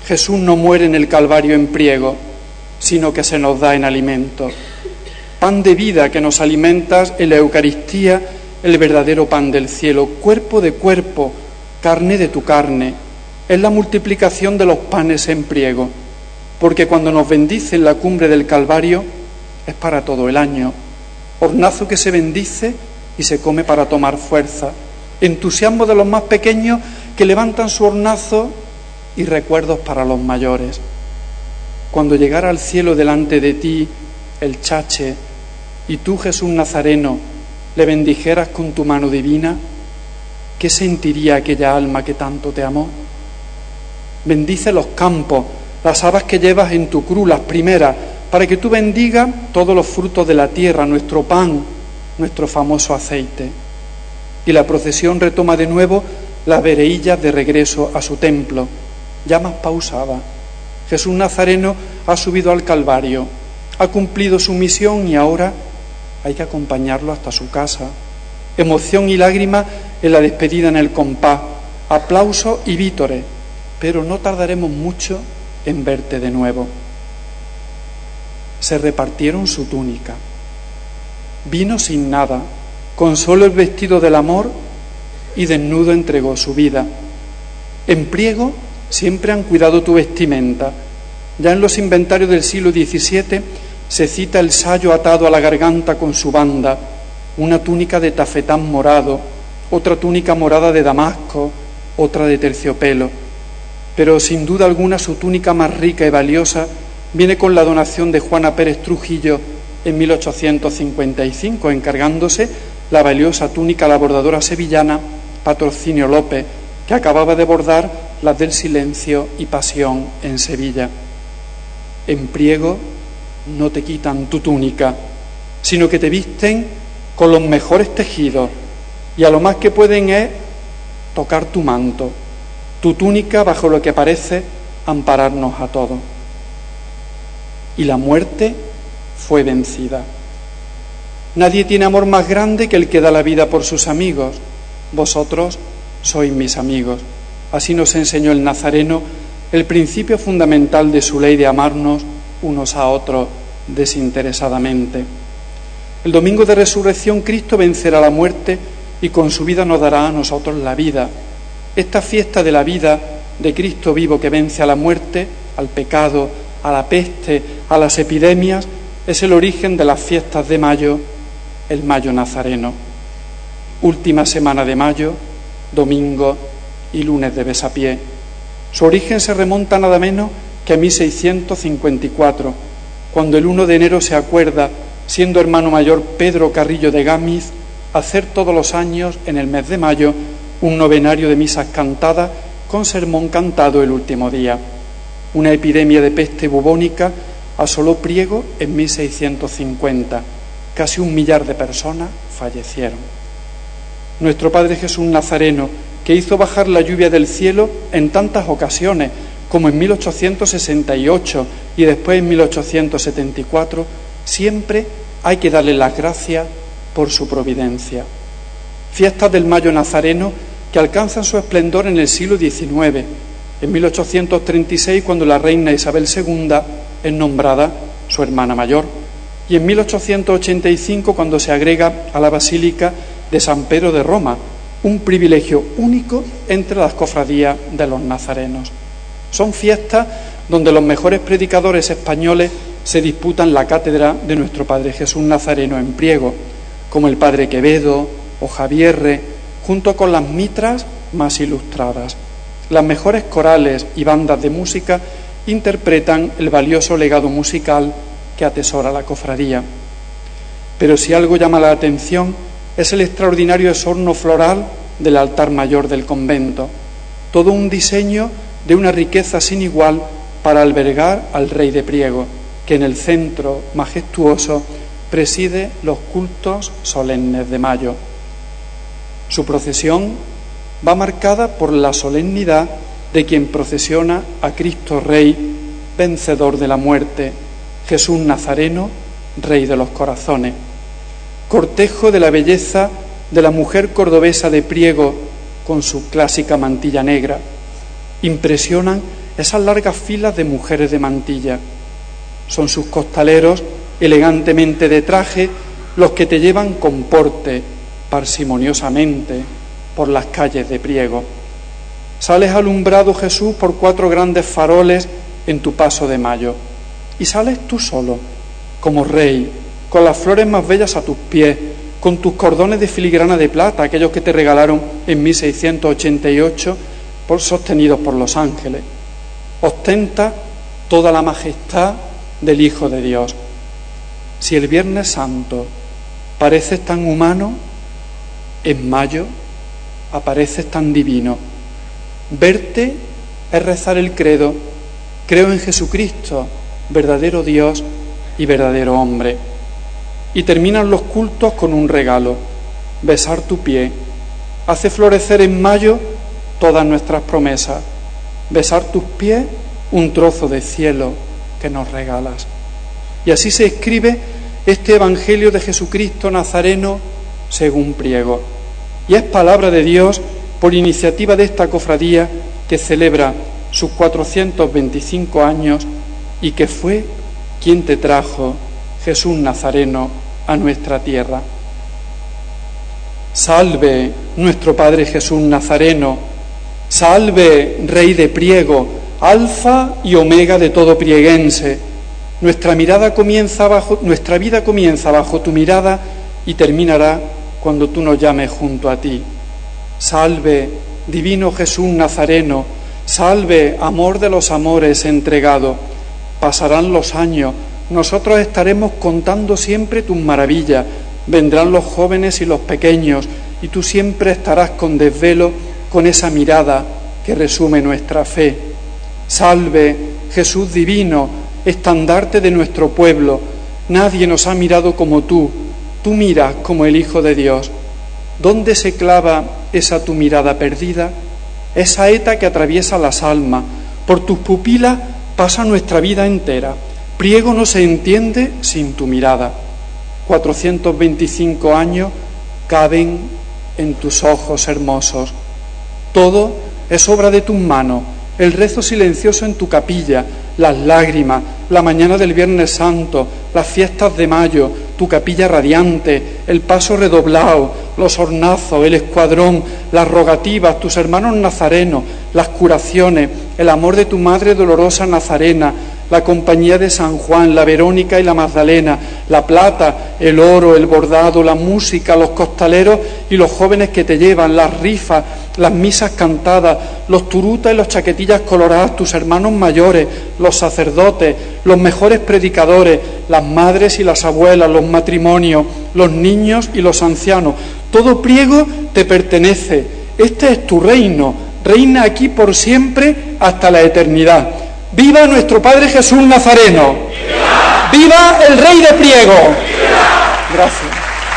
Jesús no muere en el Calvario en Priego, sino que se nos da en alimento. Pan de vida que nos alimentas en la Eucaristía, el verdadero pan del cielo, cuerpo de cuerpo, carne de tu carne. Es la multiplicación de los panes en Priego, porque cuando nos bendice en la cumbre del Calvario es para todo el año. Hornazo que se bendice y se come para tomar fuerza. Entusiasmo de los más pequeños que levantan su hornazo y recuerdos para los mayores. Cuando llegara al cielo delante de ti el chache y tú, Jesús Nazareno, le bendijeras con tu mano divina, ¿qué sentiría aquella alma que tanto te amó? Bendice los campos, las habas que llevas en tu cruz, las primeras, para que tú bendigas todos los frutos de la tierra, nuestro pan, nuestro famoso aceite. Y la procesión retoma de nuevo las vereillas de regreso a su templo, ya más pausada. Jesús Nazareno ha subido al Calvario, ha cumplido su misión y ahora hay que acompañarlo hasta su casa. Emoción y lágrima en la despedida en el compás, aplausos y vítores, pero no tardaremos mucho en verte de nuevo. Se repartieron su túnica. Vino sin nada, con solo el vestido del amor, y desnudo entregó su vida. En Priego siempre han cuidado tu vestimenta. Ya en los inventarios del siglo diecisiete se cita el sayo atado a la garganta con su banda, una túnica de tafetán morado, otra túnica morada de damasco, otra de terciopelo. Pero sin duda alguna su túnica más rica y valiosa viene con la donación de Juana Pérez Trujillo en mil ochocientos cincuenta y cinco, encargándose la valiosa túnica a la bordadora sevillana Patrocinio López, que acababa de bordar las del Silencio y Pasión en Sevilla. En Priego no te quitan tu túnica, sino que te visten con los mejores tejidos, y a lo más que pueden es tocar tu manto, tu túnica bajo lo que parece ampararnos a todos. Y la muerte fue vencida. Nadie tiene amor más grande que el que da la vida por sus amigos. Vosotros sois mis amigos. Así nos enseñó el Nazareno el principio fundamental de su ley de amarnos unos a otros desinteresadamente. El domingo de resurrección Cristo vencerá la muerte y con su vida nos dará a nosotros la vida. Esta fiesta de la vida de Cristo vivo que vence a la muerte, al pecado, a la peste, a las epidemias, es el origen de las fiestas de mayo, el Mayo Nazareno. Última semana de mayo, domingo y lunes de Besapié. Su origen se remonta nada menos que a mil seiscientos cincuenta y cuatro, cuando el uno de enero se acuerda, siendo hermano mayor Pedro Carrillo de Gámiz, hacer todos los años, en el mes de mayo, un novenario de misas cantadas con sermón cantado el último día. Una epidemia de peste bubónica asoló Priego en mil seiscientos cincuenta. Casi un millar de personas fallecieron. Nuestro Padre Jesús Nazareno, que hizo bajar la lluvia del cielo en tantas ocasiones, como en mil ochocientos sesenta y ocho y después en mil ochocientos setenta y cuatro, siempre hay que darle las gracias por su providencia. Fiestas del Mayo Nazareno que alcanzan su esplendor en el siglo diecinueve, en mil ochocientos treinta y seis, cuando la reina Isabel segunda es nombrada su hermana mayor, y en mil ochocientos ochenta y cinco, cuando se agrega a la Basílica de San Pedro de Roma, un privilegio único entre las cofradías de los nazarenos. Son fiestas donde los mejores predicadores españoles se disputan la cátedra de nuestro Padre Jesús Nazareno en Priego, como el Padre Quevedo o Javierre, junto con las mitras más ilustradas. Las mejores corales y bandas de música interpretan el valioso legado musical que atesora la cofradía. Pero si algo llama la atención es el extraordinario esorno floral del altar mayor del convento, todo un diseño de una riqueza sin igual para albergar al Rey de Priego, que en el centro majestuoso preside los cultos solemnes de mayo. Su procesión va marcada por la solemnidad de quien procesiona a Cristo Rey, vencedor de la muerte, Jesús Nazareno, Rey de los corazones. Cortejo de la belleza de la mujer cordobesa de Priego con su clásica mantilla negra. Impresionan esas largas filas de mujeres de mantilla. Son sus costaleros, elegantemente de traje, los que te llevan con porte, parsimoniosamente, por las calles de Priego. Sales alumbrado, Jesús, por cuatro grandes faroles en tu paso de mayo. Y sales tú solo, como rey, con las flores más bellas a tus pies, con tus cordones de filigrana de plata, aquellos que te regalaron en mil seiscientos ochenta y ocho, por, sostenidos por los ángeles. Ostenta toda la majestad del Hijo de Dios. Si el Viernes Santo pareces tan humano, en mayo apareces tan divino. Verte es rezar el credo: creo en Jesucristo, verdadero Dios y verdadero hombre. Y terminan los cultos con un regalo: besar tu pie. Hace florecer en mayo todas nuestras promesas. Besar tus pies, un trozo de cielo que nos regalas. Y así se escribe este Evangelio de Jesucristo Nazareno según Priego. Y es palabra de Dios por iniciativa de esta cofradía que celebra sus cuatrocientos veinticinco años y que fue quien te trajo, Jesús Nazareno, a nuestra tierra. Salve nuestro Padre Jesús Nazareno, salve Rey de Priego, alfa y omega de todo prieguense. Nuestra mirada comienza bajo, nuestra vida comienza bajo tu mirada y terminará cuando tú nos llames junto a ti. Salve, divino Jesús Nazareno, salve, amor de los amores entregado. Pasarán los años, nosotros estaremos contando siempre tus maravillas, vendrán los jóvenes y los pequeños, y tú siempre estarás con desvelo, con esa mirada que resume nuestra fe. Salve, Jesús divino, estandarte de nuestro pueblo. Nadie nos ha mirado como tú, tú miras como el Hijo de Dios. ¿Dónde se clava esa tu mirada perdida? Esa saeta que atraviesa las almas. Por tus pupilas pasa nuestra vida entera. Priego no se entiende sin tu mirada. cuatrocientos veinticinco años caben en tus ojos hermosos. Todo es obra de tus manos, el rezo silencioso en tu capilla, las lágrimas, la mañana del Viernes Santo, las fiestas de mayo, tu capilla radiante, el paso redoblado, los hornazos, el escuadrón, las rogativas, tus hermanos nazarenos, las curaciones, el amor de tu Madre dolorosa Nazarena, la compañía de San Juan, la Verónica y la Magdalena, la plata, el oro, el bordado, la música, los costaleros y los jóvenes que te llevan, las rifas, las misas cantadas, los turutas y los chaquetillas coloradas, tus hermanos mayores, los sacerdotes, los mejores predicadores, las madres y las abuelas, los matrimonios, los niños y los ancianos. Todo Priego te pertenece. Este es tu reino. Reina aquí por siempre hasta la eternidad. ¡Viva nuestro Padre Jesús Nazareno! ¡Viva! ¡Viva el Rey de Priego! ¡Viva! Gracias.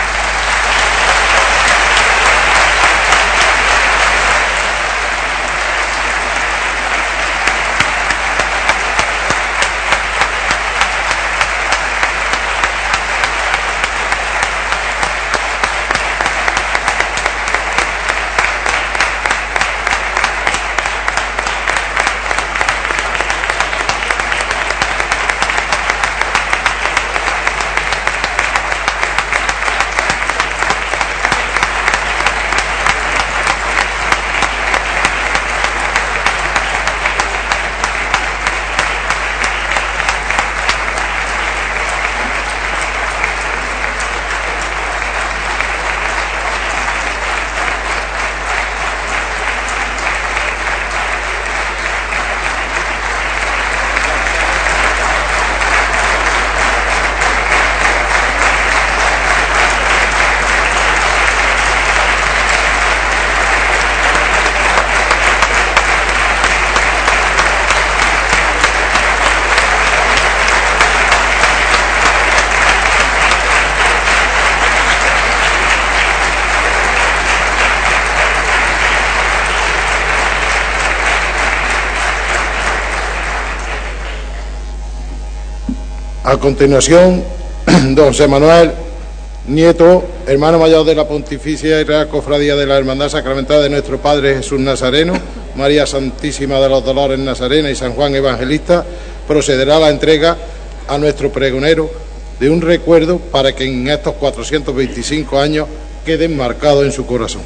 A continuación, don José Manuel Nieto, hermano mayor de la Pontificia y Real Cofradía de la Hermandad Sacramental de nuestro Padre Jesús Nazareno, María Santísima de los Dolores Nazarena y San Juan Evangelista, procederá a la entrega a nuestro pregonero de un recuerdo para que en estos cuatrocientos veinticinco años queden marcados en su corazón.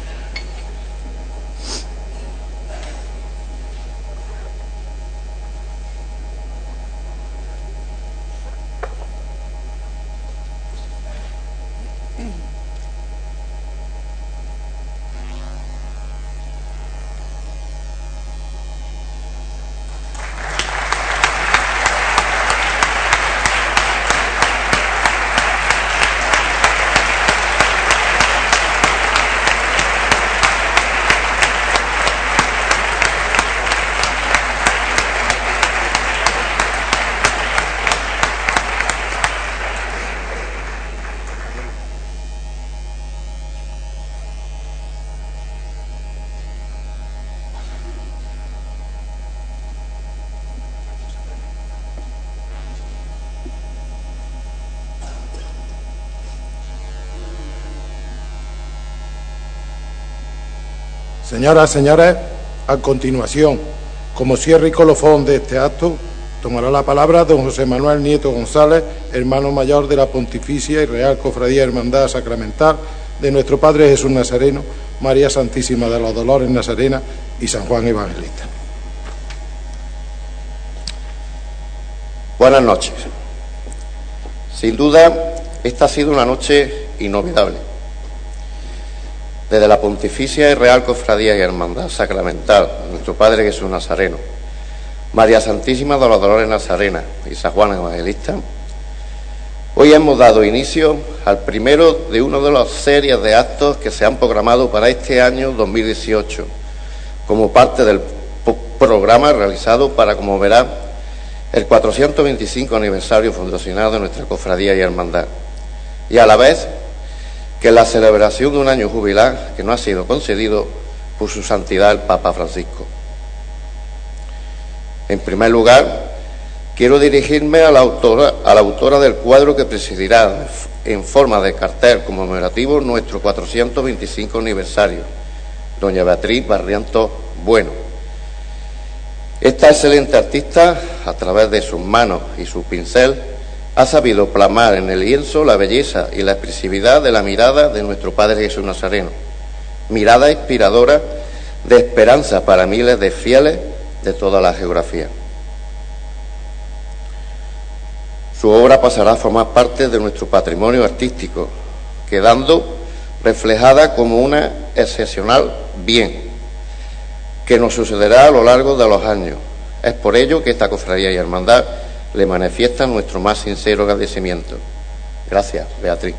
Señoras, señores, a continuación, como cierre y colofón de este acto, tomará la palabra don José Manuel Nieto González, hermano mayor de la Pontificia y Real Cofradía Hermandad Sacramental de nuestro Padre Jesús Nazareno, María Santísima de los Dolores Nazarena y San Juan Evangelista. Buenas noches. Sin duda, esta ha sido una noche inolvidable. Desde la Pontificia y Real Cofradía y Hermandad Sacramental, nuestro Padre Jesús Nazareno, María Santísima de los Dolores Nazarena y San Juan Evangelista, hoy hemos dado inicio al primero de una de las series de actos que se han programado para este año dos mil dieciocho, como parte del programa realizado para, como verá, el cuatrocientos veinticinco aniversario fundacional de nuestra Cofradía y Hermandad, y a la vez que la celebración de un año jubilar que no ha sido concedido por su santidad el Papa Francisco. En primer lugar, quiero dirigirme a la autora, a la autora del cuadro que presidirá en forma de cartel conmemorativo nuestro cuatrocientos veinticinco aniversario, doña Beatriz Barrientos Bueno. Esta excelente artista, a través de sus manos y su pincel, ha sabido plasmar en el lienzo la belleza y la expresividad de la mirada de nuestro Padre Jesús Nazareno, mirada inspiradora de esperanza para miles de fieles de toda la geografía. Su obra pasará a formar parte de nuestro patrimonio artístico, quedando reflejada como una excepcional bien que nos sucederá a lo largo de los años. Es por ello que esta Cofradía y Hermandad le manifiesta nuestro más sincero agradecimiento. Gracias, Beatriz.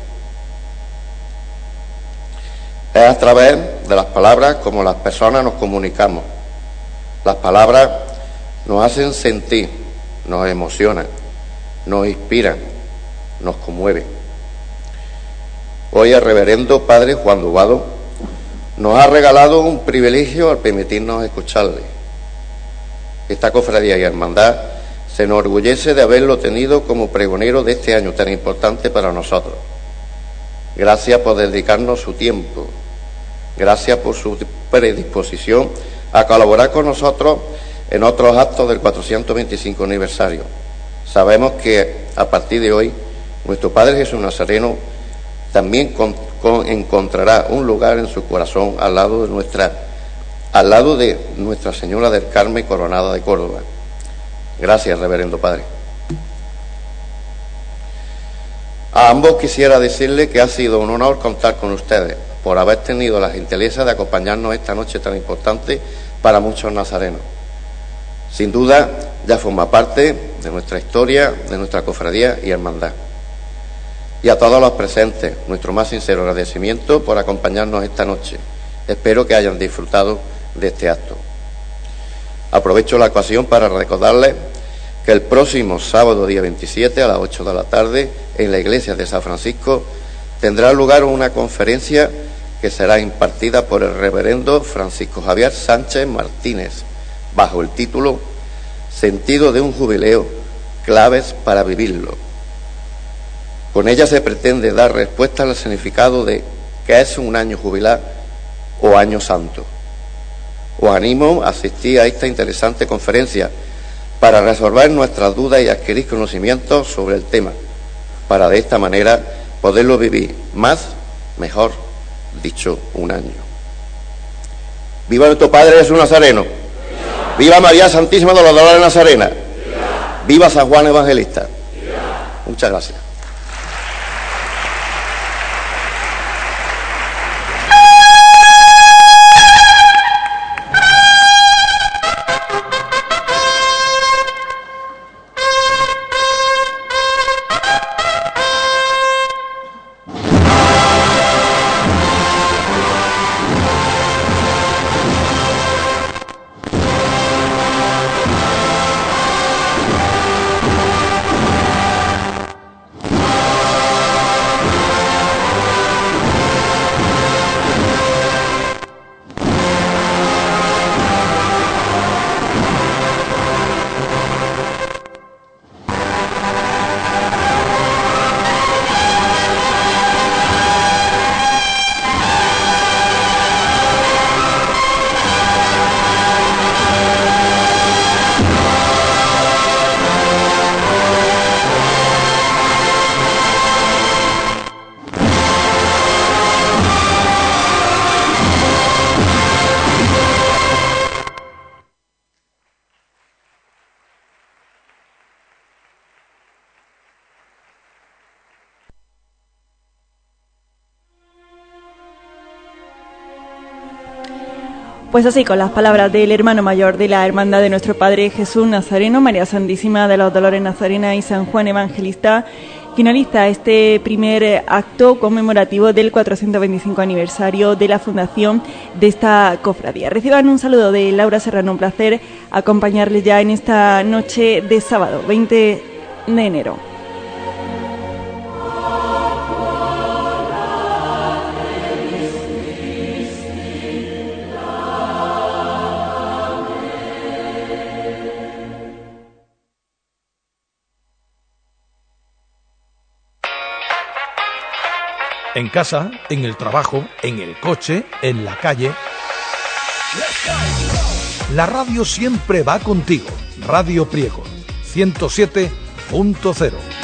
Es a través de las palabras como las personas nos comunicamos. Las palabras nos hacen sentir, nos emocionan, nos inspiran, nos conmueven. Hoy el reverendo Padre Juan Dubado nos ha regalado un privilegio al permitirnos escucharle. Esta Cofradía y Hermandad se enorgullece de haberlo tenido como pregonero de este año tan importante para nosotros. Gracias por dedicarnos su tiempo. Gracias por su predisposición a colaborar con nosotros en otros actos del cuatrocientos veinticinco aniversario. Sabemos que a partir de hoy nuestro Padre Jesús Nazareno también con, con, encontrará un lugar en su corazón al lado de nuestra, al lado de Nuestra Señora del Carmen Coronada de Córdoba. Gracias, reverendo Padre. A ambos quisiera decirle que ha sido un honor contar con ustedes por haber tenido la gentileza de acompañarnos esta noche tan importante para muchos nazarenos. Sin duda, ya forma parte de nuestra historia, de nuestra cofradía y hermandad. Y a todos los presentes, nuestro más sincero agradecimiento por acompañarnos esta noche. Espero que hayan disfrutado de este acto. Aprovecho la ocasión para recordarles que el próximo sábado día veintisiete a las ocho de la tarde en la iglesia de San Francisco tendrá lugar una conferencia que será impartida por el reverendo Francisco Javier Sánchez Martínez bajo el título Sentido de un jubileo, claves para vivirlo. Con ella se pretende dar respuesta al significado de qué es un año jubilar o año santo. os animo a asistir a esta interesante conferencia para resolver nuestras dudas y adquirir conocimientos sobre el tema, para de esta manera poderlo vivir más, mejor dicho, un año. ¡Viva nuestro Padre Jesús Nazareno! ¡Viva, ¡Viva María Santísima de los Dolores Nazarena! ¡Viva, ¡Viva San Juan Evangelista! ¡Viva! Muchas gracias. Pues así, con las palabras del hermano mayor de la Hermandad de Nuestro Padre Jesús Nazareno, María Santísima de los Dolores Nazarena y San Juan Evangelista, finaliza este primer acto conmemorativo del cuatrocientos veinticinco aniversario de la fundación de esta cofradía. Reciban un saludo de Laura Serrano, un placer acompañarles ya en esta noche de sábado, veinte de enero. En casa, en el trabajo, en el coche, en la calle. La radio siempre va contigo. Radio Priego, ciento siete punto cero.